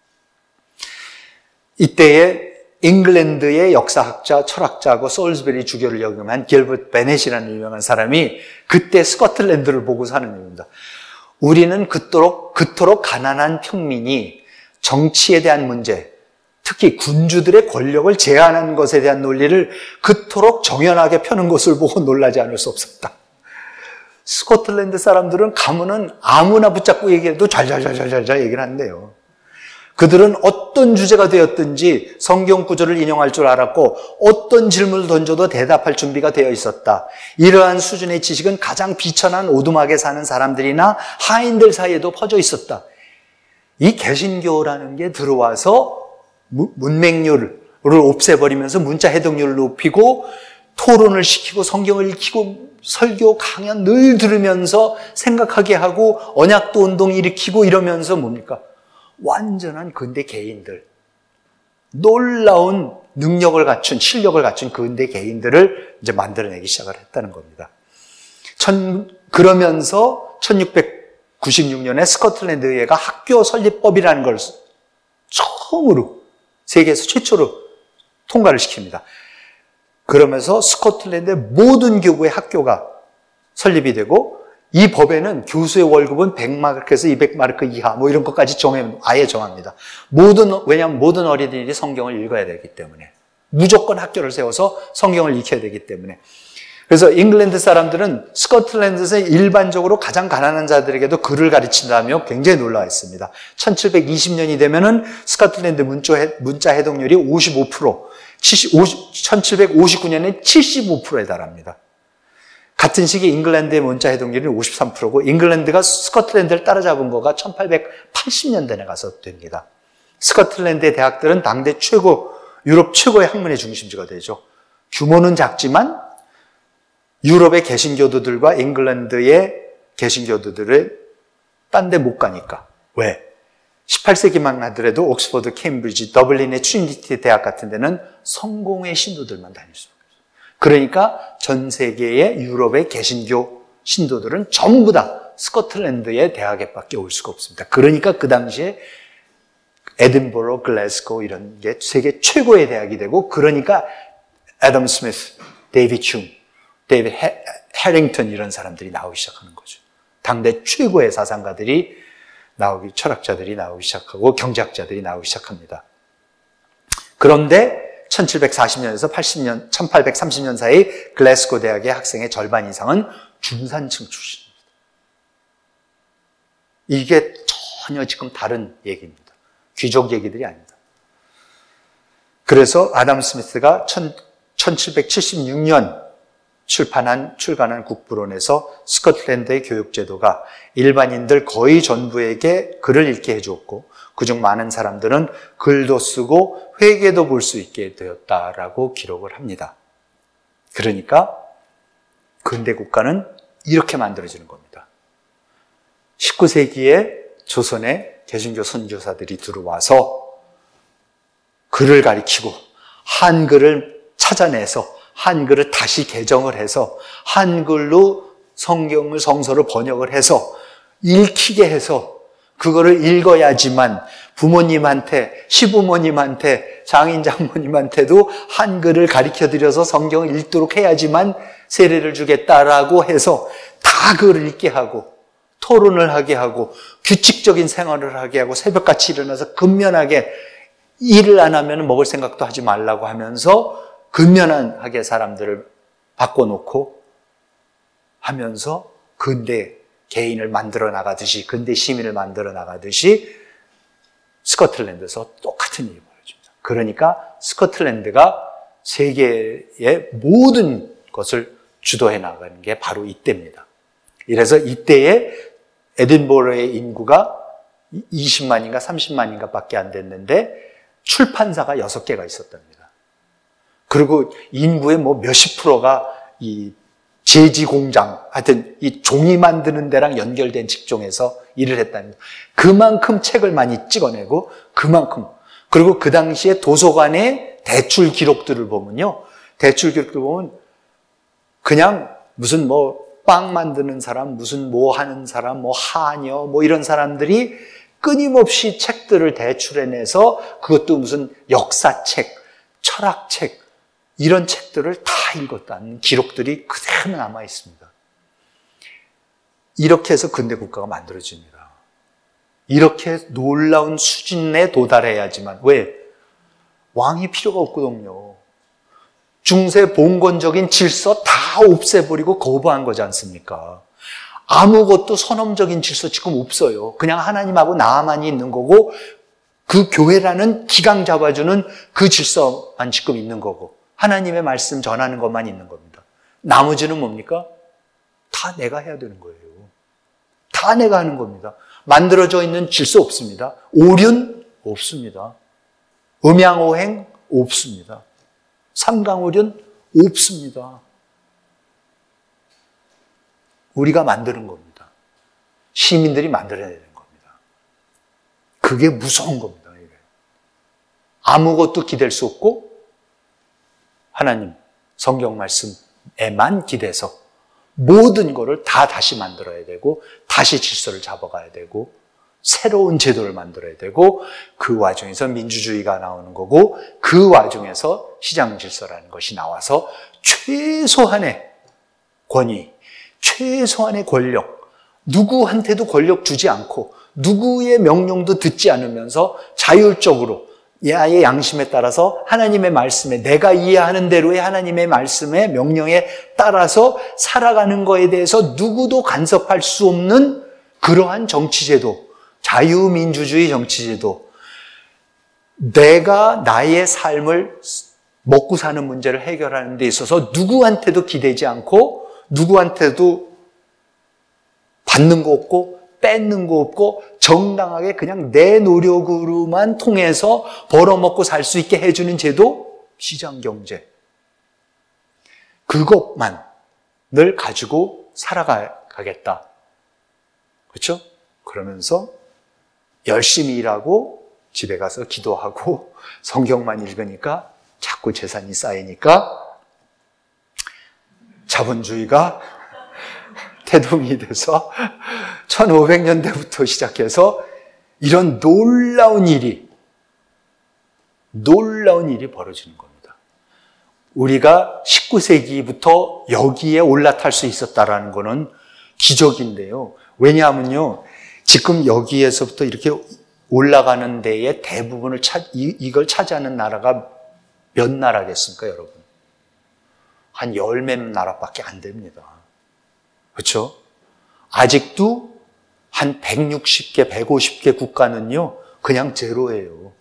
이때에 잉글랜드의 역사학자, 철학자고 솔스베리 주교를 역임한 길버트 베넷이라는 유명한 사람이 그때 스코틀랜드를 보고 사는 얘기입니다. 우리는 그토록, 그토록 가난한 평민이 정치에 대한 문제, 특히 군주들의 권력을 제한하는 것에 대한 논리를 그토록 정연하게 펴는 것을 보고 놀라지 않을 수 없었다. 스코틀랜드 사람들은 가면은 아무나 붙잡고 얘기해도 잘잘잘잘잘 얘기를 한대요. 그들은 어떤 주제가 되었든지 성경 구절을 인용할 줄 알았고 어떤 질문을 던져도 대답할 준비가 되어 있었다. 이러한 수준의 지식은 가장 비천한 오두막에 사는 사람들이나 하인들 사이에도 퍼져 있었다. 이 개신교라는 게 들어와서 문맹률을 없애버리면서 문자 해독률을 높이고 토론을 시키고 성경을 읽히고 설교 강연 늘 들으면서 생각하게 하고 언약도 운동 일으키고 이러면서 뭡니까? 완전한 근대 개인들, 놀라운 능력을 갖춘, 실력을 갖춘 근대 개인들을 이제 만들어내기 시작을 했다는 겁니다. 천, 그러면서 천육백구십육 년에 스코틀랜드 의회가 학교 설립법이라는 걸 처음으로 세계에서 최초로 통과를 시킵니다. 그러면서 스코틀랜드의 모든 교구의 학교가 설립이 되고 이 법에는 교수의 월급은 백 마르크에서 이백 마르크 이하 뭐 이런 것까지 정해, 아예 정합니다. 모든, 왜냐하면 모든 어린이들이 성경을 읽어야 되기 때문에 무조건 학교를 세워서 성경을 익혀야 되기 때문에 그래서 잉글랜드 사람들은 스코틀랜드에서 일반적으로 가장 가난한 자들에게도 글을 가르친다며 굉장히 놀라웠습니다. 천칠백이십 년이 되면은 스코틀랜드 문자 해독률이 오십오 퍼센트, 천칠백오십구 년에 칠십오 퍼센트에 달합니다. 같은 시기 잉글랜드의 문자 해독률이 오십삼 퍼센트고 잉글랜드가 스코틀랜드를 따라잡은 거가 천팔백팔십 년대에 가서 됩니다. 스코틀랜드의 대학들은 당대 최고, 유럽 최고의 학문의 중심지가 되죠. 규모는 작지만 유럽의 개신교도들과 잉글랜드의 개신교도들을 딴 데 못 가니까. 왜? 십팔 세기만 하더라도 옥스퍼드, 케임브리지, 더블린의 트리니티 대학 같은 데는 성공의 신도들만 다닐 수 있어요. 그러니까 전 세계의 유럽의 개신교 신도들은 전부 다 스코틀랜드의 대학에 밖에 올 수가 없습니다. 그러니까 그 당시에 에든버러, 글래스고 이런 게 세계 최고의 대학이 되고 그러니까 애덤 스미스, 데이비드 휴미, 데이비드 해링턴 이런 사람들이 나오기 시작하는 거죠. 당대 최고의 사상가들이 나오기, 철학자들이 나오기 시작하고 경제학자들이 나오기 시작합니다. 그런데 천칠백사십 년에서 팔십 년, 천팔백삼십 년 사이 글래스고 대학의 학생의 절반 이상은 중산층 출신입니다. 이게 전혀 지금 다른 얘기입니다. 귀족 얘기들이 아닙니다. 그래서 아담 스미스가 천칠백칠십육 년 출판한, 출간한 국부론에서 스코틀랜드의 교육제도가 일반인들 거의 전부에게 글을 읽게 해주었고 그중 많은 사람들은 글도 쓰고 회계도 볼 수 있게 되었다라고 기록을 합니다. 그러니까 근대 국가는 이렇게 만들어지는 겁니다. 십구 세기에 조선에 개신교 선교사들이 들어와서 글을 가리키고 한글을 찾아내서 한글을 다시 개정을 해서 한글로 성경을 성서를 번역을 해서 읽히게 해서 그거를 읽어야지만 부모님한테 시부모님한테 장인 장모님한테도 한글을 가르쳐드려서 성경을 읽도록 해야지만 세례를 주겠다라고 해서 다 그걸 읽게 하고 토론을 하게 하고 규칙적인 생활을 하게 하고 새벽같이 일어나서 근면하게 일을 안 하면 먹을 생각도 하지 말라고 하면서 근면하게 사람들을 바꿔놓고 하면서 근대 개인을 만들어 나가듯이 근대 시민을 만들어 나가듯이 스코틀랜드에서 똑같은 일이 벌어집니다. 그러니까 스코틀랜드가 세계의 모든 것을 주도해 나가는 게 바로 이때입니다. 이래서 이때에 에딘버러의 인구가 이십만인가 삼십만인가 밖에 안 됐는데 출판사가 여섯 개가 있었답니다. 그리고 인구의 뭐 몇십 프로가 이 제지 공장, 하여튼 이 종이 만드는 데랑 연결된 직종에서 일을 했답니다. 그만큼 책을 많이 찍어내고 그만큼. 그리고 그 당시에 도서관의 대출 기록들을 보면요. 대출 기록들을 보면 그냥 무슨 뭐 빵 만드는 사람, 무슨 뭐 하는 사람, 뭐 하녀, 뭐 이런 사람들이 끊임없이 책들을 대출해내서 그것도 무슨 역사책, 철학책, 이런 책들을 다 읽었다는 기록들이 그대로 남아 있습니다. 이렇게 해서 근대 국가가 만들어집니다. 이렇게 놀라운 수준에 도달해야지만. 왜? 왕이 필요가 없거든요. 중세 봉건적인 질서 다 없애버리고 거부한 거지 않습니까? 아무것도 선험적인 질서 지금 없어요. 그냥 하나님하고 나만이 있는 거고 그 교회라는 기강 잡아주는 그 질서만 지금 있는 거고 하나님의 말씀 전하는 것만 있는 겁니다. 나머지는 뭡니까? 다 내가 해야 되는 거예요. 다 내가 하는 겁니다. 만들어져 있는 질서 없습니다. 오륜 없습니다. 음양오행 없습니다. 삼강오륜 없습니다. 우리가 만드는 겁니다. 시민들이 만들어야 되는 겁니다. 그게 무서운 겁니다. 이게. 아무것도 기댈 수 없고 하나님 성경 말씀에만 기대서 모든 것을 다 다시 만들어야 되고 다시 질서를 잡아가야 되고 새로운 제도를 만들어야 되고 그 와중에서 민주주의가 나오는 거고 그 와중에서 시장 질서라는 것이 나와서 최소한의 권위, 최소한의 권력, 누구한테도 권력 주지 않고 누구의 명령도 듣지 않으면서 자율적으로 나의 양심에 따라서 하나님의 말씀에 내가 이해하는 대로의 하나님의 말씀에 명령에 따라서 살아가는 것에 대해서 누구도 간섭할 수 없는 그러한 정치제도, 자유민주주의 정치제도, 내가 나의 삶을 먹고 사는 문제를 해결하는 데 있어서 누구한테도 기대지 않고 누구한테도 받는 거 없고 뺏는 거 없고 정당하게 그냥 내 노력으로만 통해서 벌어먹고 살 수 있게 해주는 제도, 시장경제. 그것만을 가지고 살아가겠다. 그렇죠? 그러면서 열심히 일하고 집에 가서 기도하고 성경만 읽으니까 자꾸 재산이 쌓이니까 자본주의가 태동이 돼서 천오백 년대부터 시작해서 이런 놀라운 일이 놀라운 일이 벌어지는 겁니다. 우리가 십구 세기부터 여기에 올라탈 수 있었다라는 것은 기적인데요. 왜냐하면요, 지금 여기에서부터 이렇게 올라가는 데에 대부분을 차, 이, 이걸 차지하는 나라가 몇 나라겠습니까, 여러분? 한 열 몇 나라밖에 안 됩니다. 그렇죠? 아직도 한 백육십 개, 백오십 개 국가는요, 그냥 제로예요.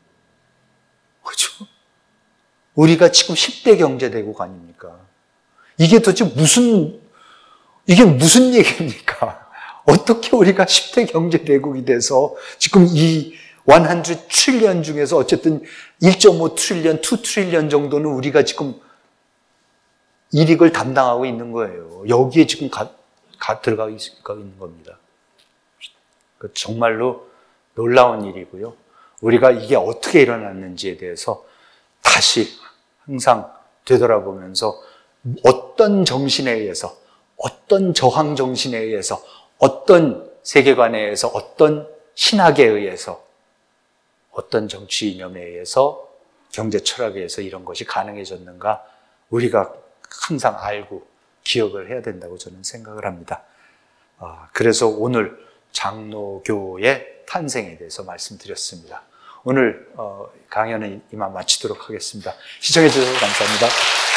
그렇죠? 우리가 지금 십 대 경제대국 아닙니까? 이게 도대체 무슨, 이게 무슨 얘기입니까? 어떻게 우리가 십 대 경제대국이 돼서 지금 이 백 트릴리언 중에서 어쨌든 일 점 오 트릴리언, 이 트릴리언 정도는 우리가 지금 이익을 담당하고 있는 거예요. 여기에 지금 가, 가 들어가 있는 겁니다. 정말로 놀라운 일이고요. 우리가 이게 어떻게 일어났는지에 대해서 다시 항상 되돌아보면서 어떤 정신에 의해서, 어떤 저항 정신에 의해서, 어떤 세계관에 의해서, 어떤 신학에 의해서, 어떤 정치 이념에 의해서, 경제 철학에 의해서 이런 것이 가능해졌는가 우리가 항상 알고 기억을 해야 된다고 저는 생각을 합니다. 그래서 오늘 장로교의 탄생에 대해서 말씀드렸습니다. 오늘 강연은 이만 마치도록 하겠습니다. 시청해 주셔서 감사합니다.